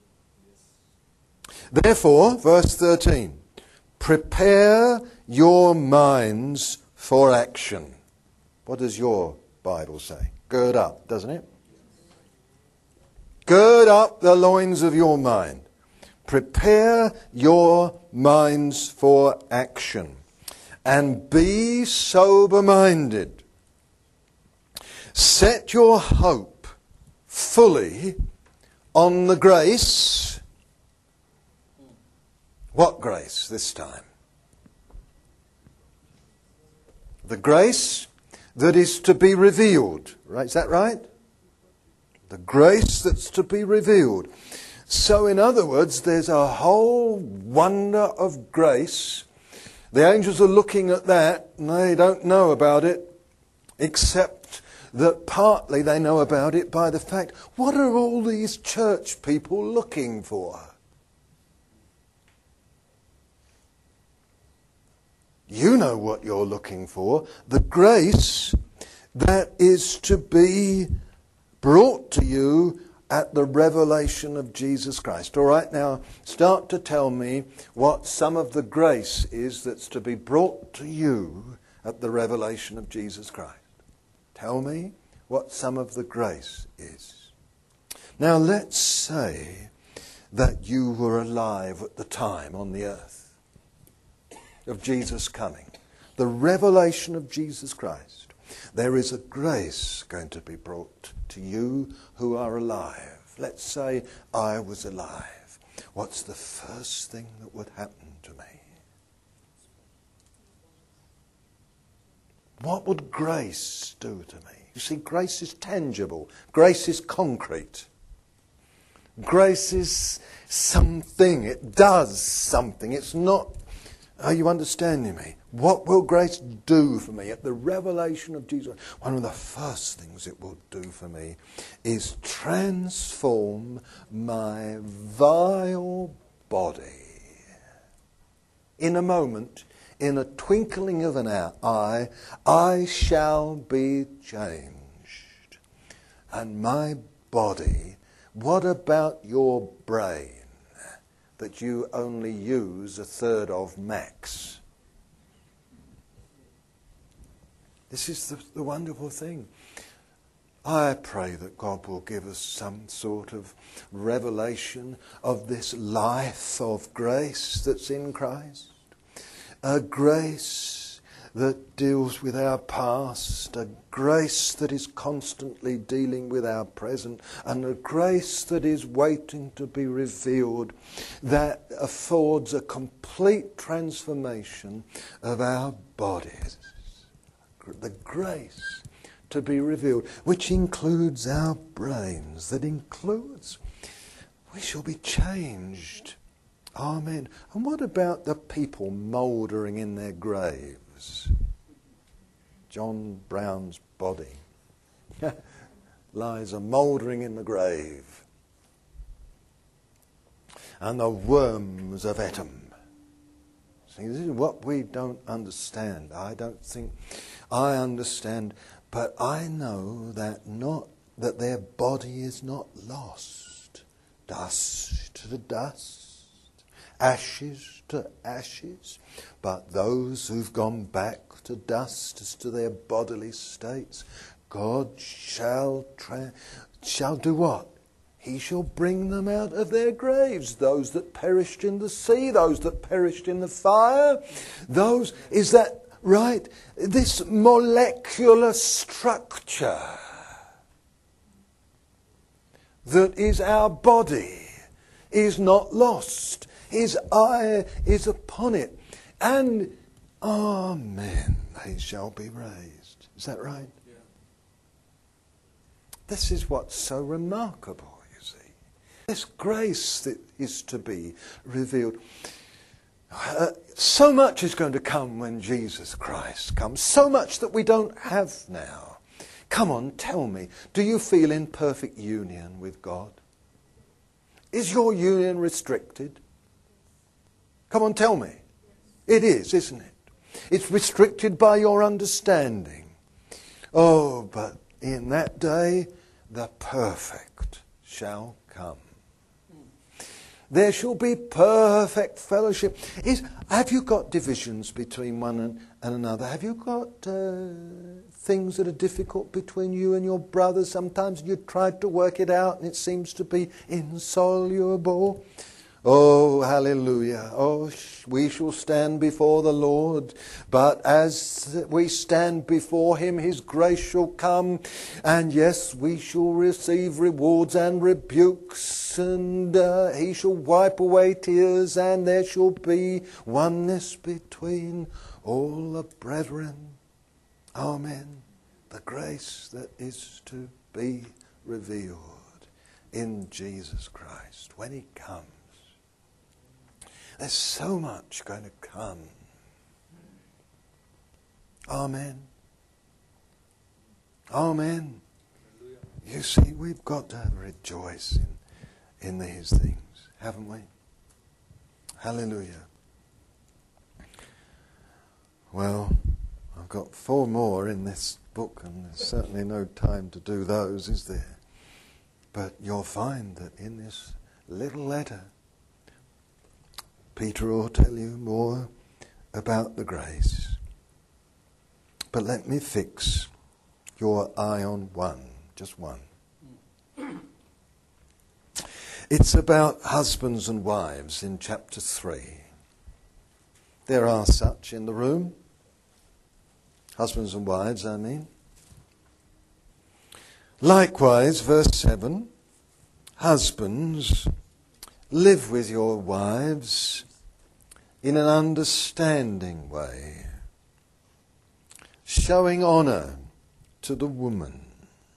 Therefore, verse 13, prepare your minds for action. What does your Bible say? Gird up, doesn't it? Gird up the loins of your mind. Prepare your minds for action. And be sober-minded. Set your hope fully on the grace. What grace this time? The grace that is to be revealed. Right? Is that right? The grace that's to be revealed. So in other words, there's a whole wonder of grace. The angels are looking at that and they don't know about it, except that partly they know about it by the fact, what are all these church people looking for? You know what you're looking for. The grace that is to be brought to you at the revelation of Jesus Christ. All right, now start to tell me what some of the grace is that's to be brought to you at the revelation of Jesus Christ. Tell me what some of the grace is. Now let's say that you were alive at the time on the earth of Jesus coming, the revelation of Jesus Christ. There is a grace going to be brought to you who are alive. Let's say I was alive. What's the first thing that would happen to me? What would grace do to me? You see, grace is tangible. Grace is concrete. Grace is something. It does something. It's not... Are you understanding me? What will grace do for me at the revelation of Jesus? One of the first things it will do for me is transform my vile body. In a moment, in a twinkling of an eye, I shall be changed. and my body, what about your brain that you only use a third of max? This is the wonderful thing. I pray that God will give us some sort of revelation of this life of grace that's in Christ. A grace that deals with our past, a grace that is constantly dealing with our present, and a grace that is waiting to be revealed that affords a complete transformation of our bodies. The grace to be revealed, which includes our brains, that includes, we shall be changed. Amen. And what about the people mouldering in their graves? John Brown's body lies a mouldering in the grave, and the worms have ate him. See, this is what we don't understand. I don't think I understand, but I know that that their body is not lost. Dust to dust, ashes to ashes. But those who've gone back to dust as to their bodily states, God shall do what? He shall bring them out of their graves. Those that perished in the sea, those that perished in the fire, is that right? This molecular structure that is our body is not lost. His eye is upon it. And, amen, they shall be raised. Is that right? Yeah. This is what's so remarkable. This grace that is to be revealed. So much is going to come when Jesus Christ comes. So much that we don't have now. Come on, tell me. Do you feel in perfect union with God? Is your union restricted? Come on, tell me. It is, isn't it? It's restricted by your understanding. Oh, but in that day, the perfect shall come. There shall be perfect fellowship. Have you got divisions between one and another? Have you got things that are difficult between you and your brothers? Sometimes you tried to work it out and it seems to be insoluble. Oh, hallelujah. Oh, we shall stand before the Lord. But as we stand before him, his grace shall come. And yes, we shall receive rewards and rebukes. And he shall wipe away tears. And there shall be oneness between all the brethren. Amen. The grace that is to be revealed in Jesus Christ when he comes. There's so much going to come. Amen. Amen. Hallelujah. You see, we've got to rejoice in these things, haven't we? Hallelujah. Well, I've got 4 more in this book, and there's certainly no time to do those, is there? But you'll find that in this little letter, Peter will tell you more about the grace. But let me fix your eye on one, just one. It's about husbands and wives in chapter 3. There are such in the room. Husbands and wives, I mean. Likewise, verse 7, husbands, live with your wives in an understanding way, showing honour to the woman.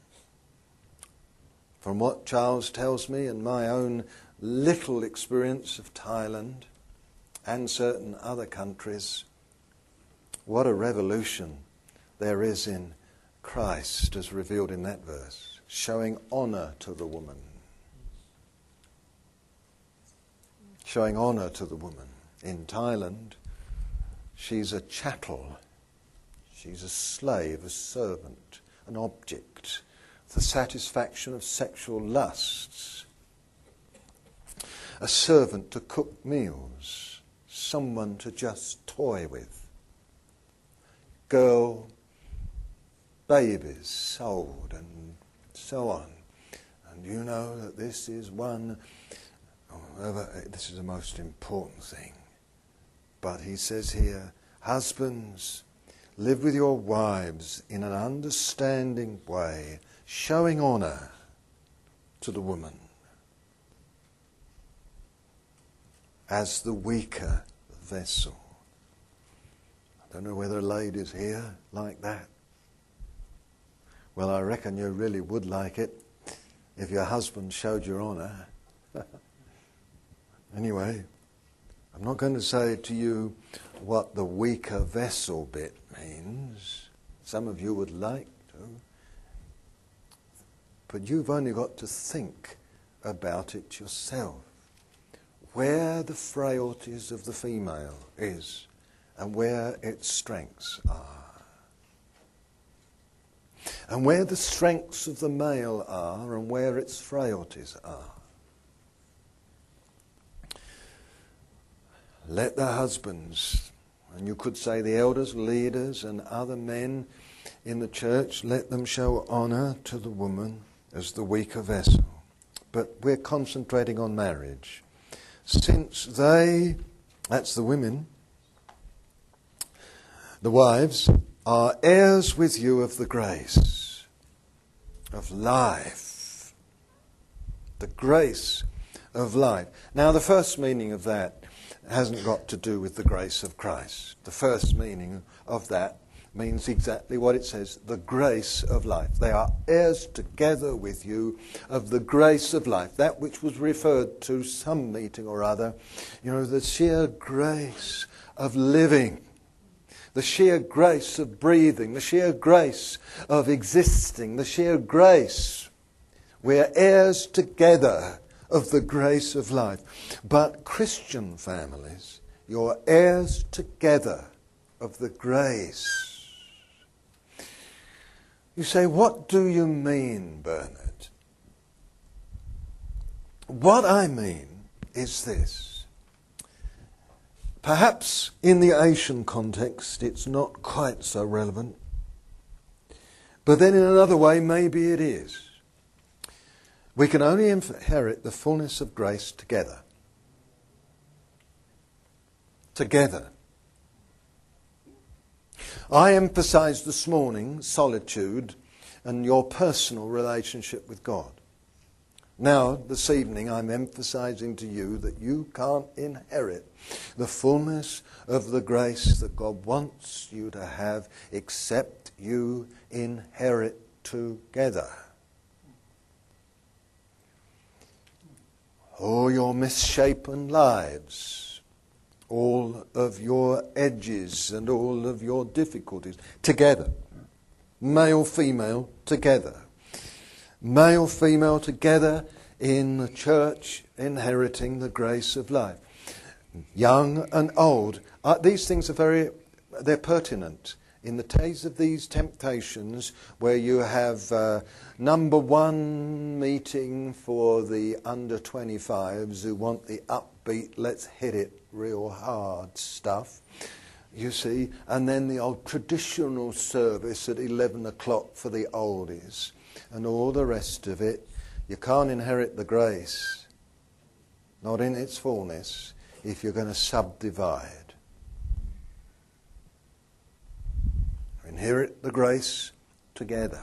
From what Charles tells me and my own little experience of Thailand and certain other countries, what a revolution there is in Christ as revealed in that verse, showing honour to the woman. Showing honour to the woman. In Thailand, she's a chattel. She's a slave, a servant, an object the satisfaction of sexual lusts, a servant to cook meals, someone to just toy with, girl, babies sold, and so on. And you know that this is this is the most important thing. But he says here, husbands, live with your wives in an understanding way, showing honour to the woman as the weaker vessel. I don't know whether ladies here like that. Well, I reckon you really would like it if your husband showed your honour. Anyway, I'm not going to say to you what the weaker vessel bit means. Some of you would like to. But you've only got to think about it yourself. Where the frailties of the female is and where its strengths are. And where the strengths of the male are and where its frailties are. Let the husbands, and you could say the elders, leaders, and other men in the church, let them show honour to the woman as the weaker vessel. But we're concentrating on marriage. Since they, that's the women, the wives, are heirs with you of the grace, of life. The grace of life. Now, the first meaning of that hasn't got to do with the grace of Christ. The first meaning of that means exactly what it says, the grace of life. They are heirs together with you of the grace of life. That which was referred to some meeting or other, the sheer grace of living. The sheer grace of breathing, the sheer grace of existing, the sheer grace. We're heirs together of the grace of life. But Christian families, you're heirs together of the grace. You say, what do you mean, Bernard? What I mean is this. Perhaps in the Asian context it's not quite so relevant. But then in another way, maybe it is. We can only inherit the fullness of grace together. Together. I emphasised this morning solitude and your personal relationship with God. Now, this evening, I'm emphasising to you that you can't inherit the fullness of the grace that God wants you to have except you inherit together. All your misshapen lives, all of your edges and all of your difficulties, together. Male, female, together. Male, female, together in the church, inheriting the grace of life. Young and old. These things they're pertinent. In the days of these temptations, where you have number one meeting for the under 25s who want the upbeat, let's hit it real hard stuff, you see, and then the old traditional service at 11 o'clock for the oldies, and all the rest of it. You can't inherit the grace, not in its fullness, if you're going to subdivide. Inherit the grace together.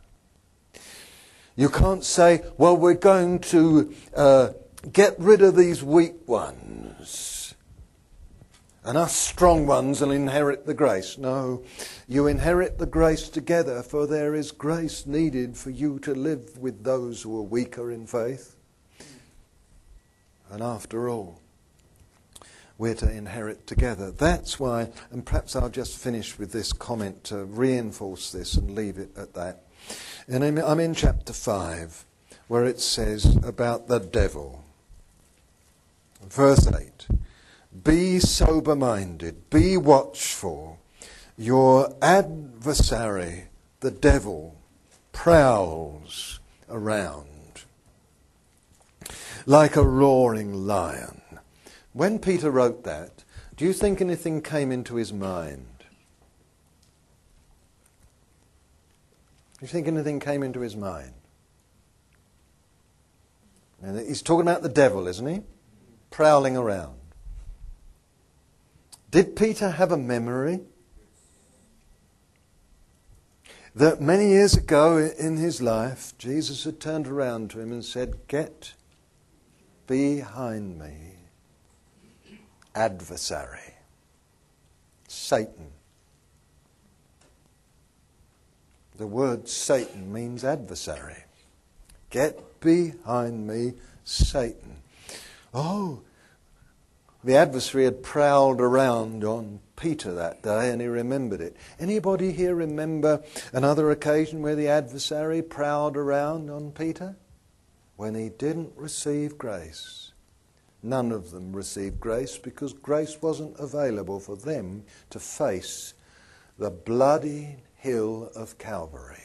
You can't say, well, we're going to get rid of these weak ones and us strong ones will inherit the grace. No, you inherit the grace together, for there is grace needed for you to live with those who are weaker in faith. And after all, we're to inherit together. That's why, and perhaps I'll just finish with this comment to reinforce this and leave it at that. And I'm in chapter 5, where it says about the devil. Verse 8, be sober-minded, be watchful. Your adversary, the devil, prowls around like a roaring lion. When Peter wrote that, do you think anything came into his mind? Do you think anything came into his mind? And he's talking about the devil, isn't he? Prowling around. Did Peter have a memory that many years ago in his life, Jesus had turned around to him and said, "Get behind me, adversary, Satan." The word Satan means adversary. Get behind me, Satan. Oh, the adversary had prowled around on Peter that day and he remembered it. Anybody here remember another occasion where the adversary prowled around on Peter? When he didn't receive grace. None of them received grace because grace wasn't available for them to face the bloody hill of Calvary.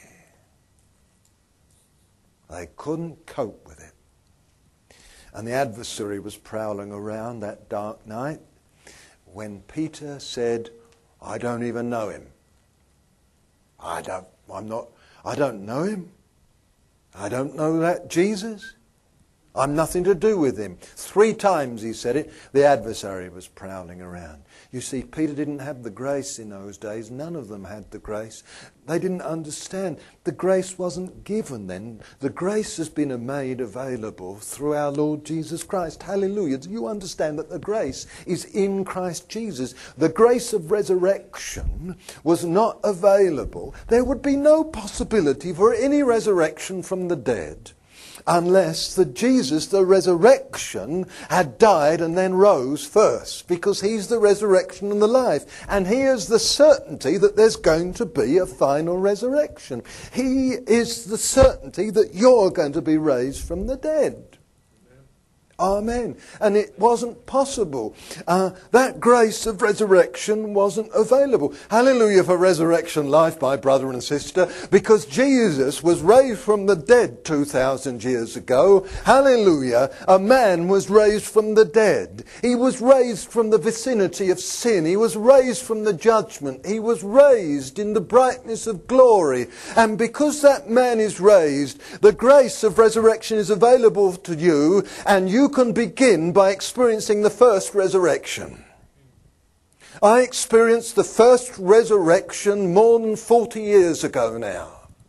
They couldn't cope with it. And the adversary was prowling around that dark night when Peter said, "I don't even know him. I don't know him. I don't know that Jesus. I'm nothing to do with him." 3 times he said it. The adversary was prowling around. You see, Peter didn't have the grace in those days. None of them had the grace. They didn't understand. The grace wasn't given then. The grace has been made available through our Lord Jesus Christ. Hallelujah. Do you understand that the grace is in Christ Jesus? The grace of resurrection was not available. There would be no possibility for any resurrection from the dead unless Jesus, the resurrection, had died and then rose first, because he's the resurrection and the life. And he is the certainty that there's going to be a final resurrection. He is the certainty that you're going to be raised from the dead. Amen. And it wasn't possible. That grace of resurrection wasn't available. Hallelujah for resurrection life, my brother and sister, because Jesus was raised from the dead 2,000 years ago. Hallelujah. A man was raised from the dead. He was raised from the vicinity of sin. He was raised from the judgment. He was raised in the brightness of glory. And because that man is raised, the grace of resurrection is available to you, and you can begin by experiencing the first resurrection. I experienced the first resurrection more than 40 years ago now.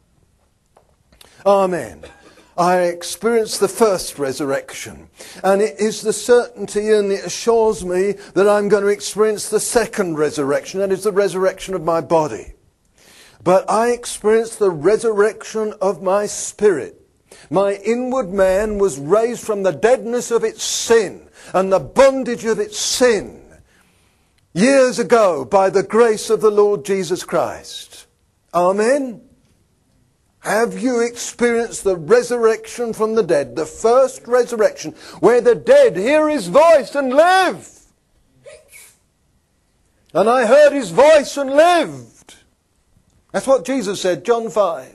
Amen. I experienced the first resurrection, and it is the certainty, and it assures me that I'm going to experience the second resurrection. That is the resurrection of my body. But I experienced the resurrection of my spirit. My inward man was raised from the deadness of its sin and the bondage of its sin years ago by the grace of the Lord Jesus Christ. Amen. Have you experienced the resurrection from the dead, the first resurrection, where the dead hear his voice and live? And I heard his voice and lived. That's what Jesus said, John 5.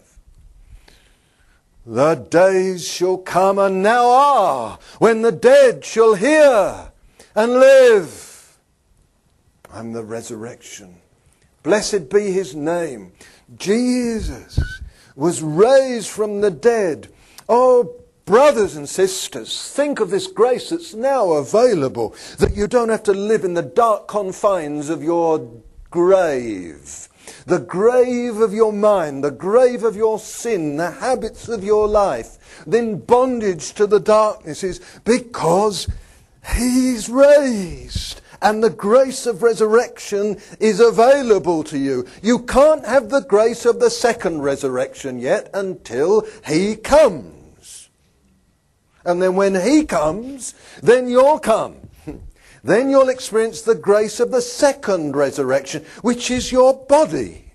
The days shall come, and now are, when the dead shall hear and live. I'm the resurrection. Blessed be his name. Jesus was raised from the dead. Oh, brothers and sisters, think of this grace that's now available, that you don't have to live in the dark confines of your grave. The grave of your mind, the grave of your sin, the habits of your life, then bondage to the darknesses, because he's raised. And the grace of resurrection is available to you. You can't have the grace of the second resurrection yet until he comes. And then when he comes, then you'll come. Then you'll experience the grace of the second resurrection, which is your body.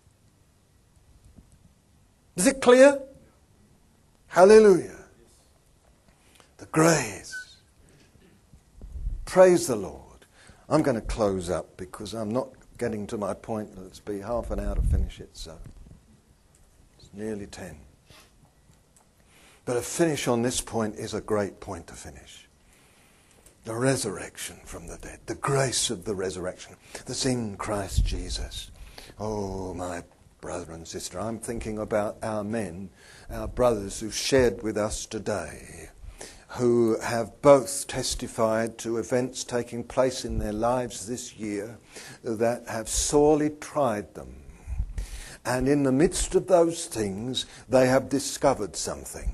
Is it clear? Hallelujah. The grace. Praise the Lord. I'm going to close up because I'm not getting to my point. Let's be half an hour to finish it, so it's nearly 10. But a finish on this point is a great point to finish. The resurrection from the dead, the grace of the resurrection that's in Christ Jesus. Oh, my brother and sister, I'm thinking about our men, our brothers who've shared with us today, who have both testified to events taking place in their lives this year that have sorely tried them. And in the midst of those things, they have discovered something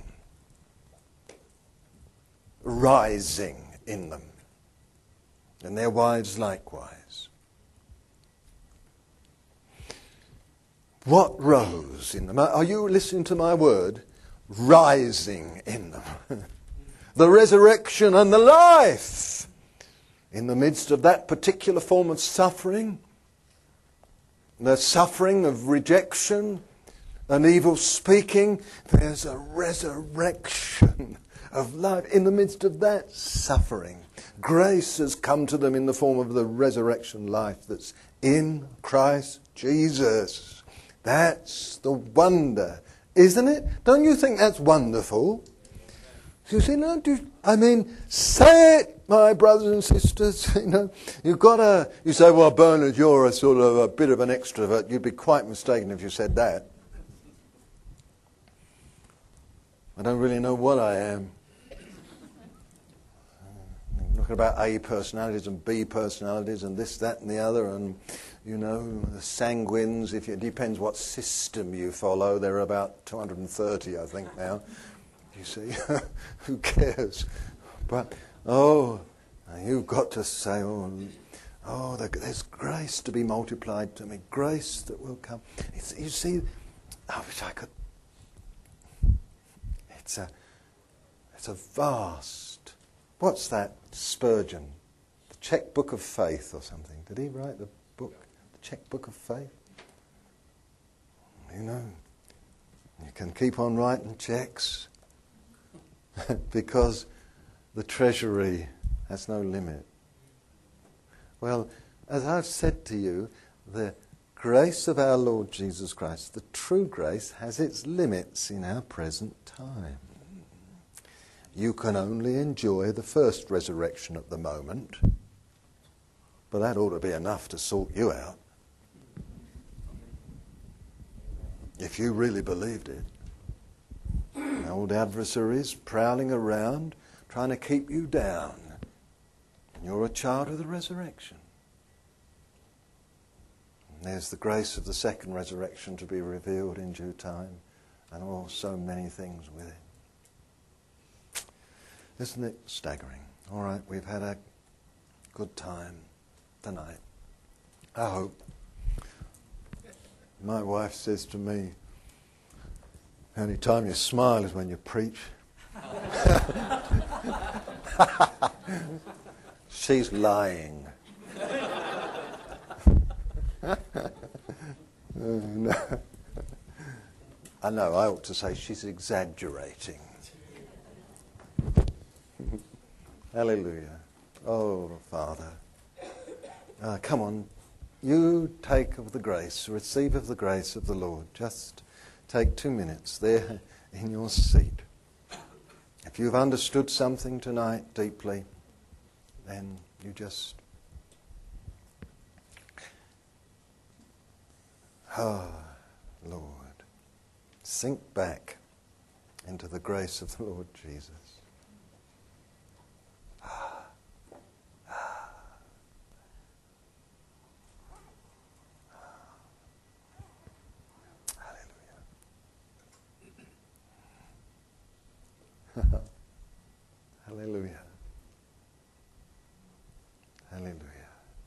rising in them, and their wives likewise. What rose in them? Are you listening to my word? Rising in them. The resurrection and the life. In the midst of that particular form of suffering, the suffering of rejection and evil speaking, there's a resurrection of life. In the midst of that suffering, grace has come to them in the form of the resurrection life that's in Christ Jesus. That's the wonder, isn't it? Don't you think that's wonderful? You see, say it, my brothers and sisters. You say, well, Bernard, you're a sort of a bit of an extrovert. You'd be quite mistaken if you said that. I don't really know what I am. Talking about A personalities and B personalities and this, that and the other, and the sanguines, it depends what system you follow. There are about 230, I think, now. You see, who cares? But, you've got to say, there's grace to be multiplied to me, grace that will come. You see, I wish I could. It's a vast. What's that? Spurgeon, the Checkbook of Faith or something. Did he write the book, the Checkbook of Faith? You can keep on writing checks because the treasury has no limit. Well, as I've said to you, the grace of our Lord Jesus Christ, the true grace, has its limits in our present time. You can only enjoy the first resurrection at the moment, but that ought to be enough to sort you out. If you really believed it. The old adversaries prowling around, trying to keep you down. And you're a child of the resurrection. And there's the grace of the second resurrection to be revealed in due time, and so many things with it. Isn't it staggering? All right, we've had a good time tonight. I hope. My wife says to me, the only time you smile is when you preach. She's lying. No. I know, I ought to say she's exaggerating. Hallelujah. Oh, Father. Come on. You take of the grace, receive of the grace of the Lord. Just take 2 minutes there in your seat. If you've understood something tonight deeply, then you just... Lord, sink back into the grace of the Lord Jesus. Hallelujah. Hallelujah.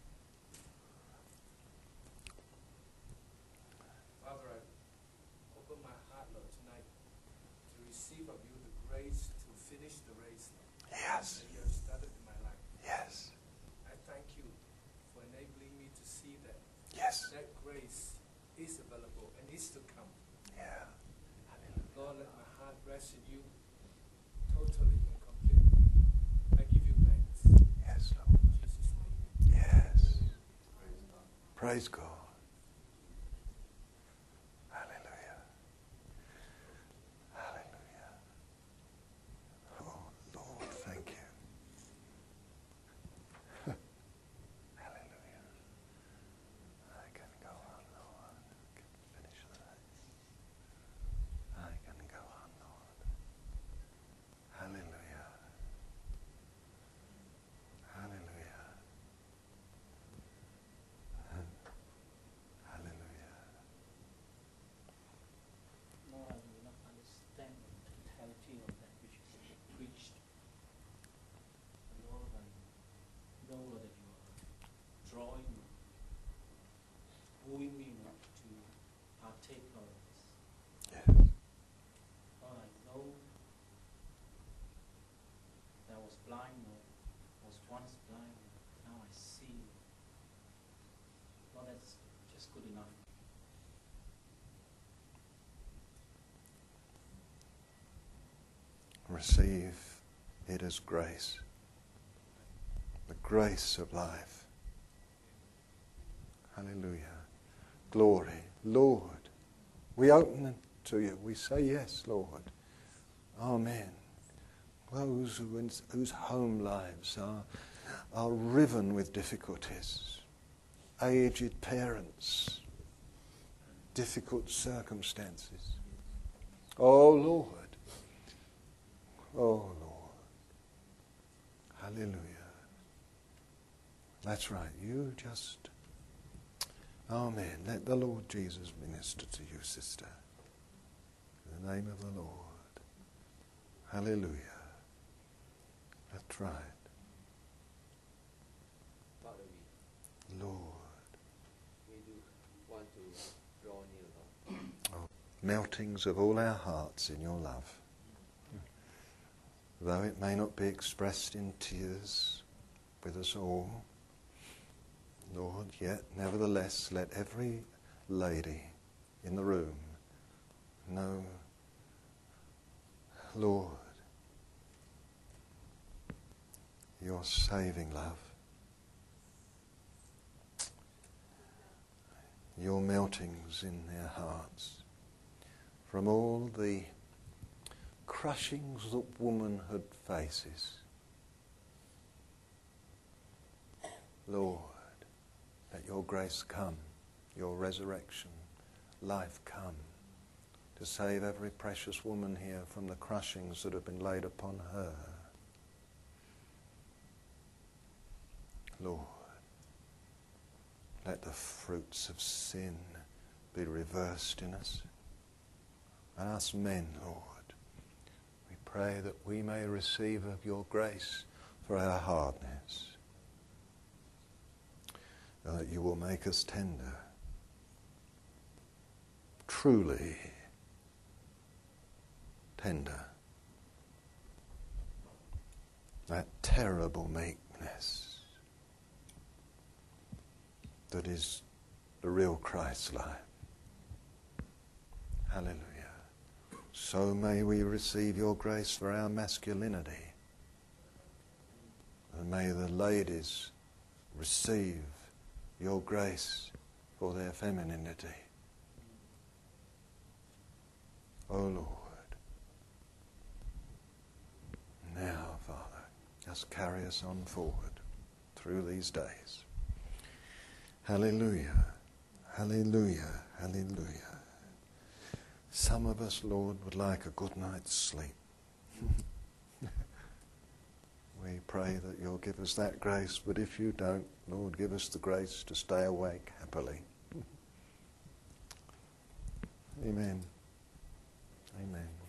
Father, I open my heart, Lord, tonight to receive of you the grace to finish the race, Lord, Yes. that you have started in my life. Yes. I thank you for enabling me to see that Yes. that grace is available and is to come. Yeah. Lord, let my heart rest in you totally and completely. I give you thanks. Yes, Lord. In Jesus' name. Yes. Praise God. Hallelujah. Hallelujah. That's good enough. Receive it as grace. The grace of life. Hallelujah. Glory. Lord, we open it to you. We say yes, Lord. Amen. Those whose home lives are riven with difficulties, aged parents, difficult circumstances. Oh Lord. Oh Lord. Hallelujah. That's right. You just, amen. Let the Lord Jesus minister to you, sister. In the name of the Lord. Hallelujah. That's right. Father, Lord. we do want to draw near, Lord. Meltings of all our hearts in your love. Though it may not be expressed in tears with us all, Lord, yet nevertheless let every lady in the room know, Lord, your saving love, your meltings in their hearts from all the crushings that womanhood faces. Lord, let your grace come, your resurrection, life come, to save every precious woman here from the crushings that have been laid upon her. Lord, let the fruits of sin be reversed in us. And us men, Lord, we pray that we may receive of your grace for our hardness, and that you will make us tender, truly tender. That terrible meekness that is the real Christ life. Hallelujah. So may we receive your grace for our masculinity. And may the ladies receive your grace for their femininity. Oh Lord. Now, Father, just carry us on forward through these days. Hallelujah. Hallelujah. Hallelujah. Some of us, Lord, would like a good night's sleep. We pray that you'll give us that grace, but if you don't, Lord, give us the grace to stay awake happily. Amen. Amen.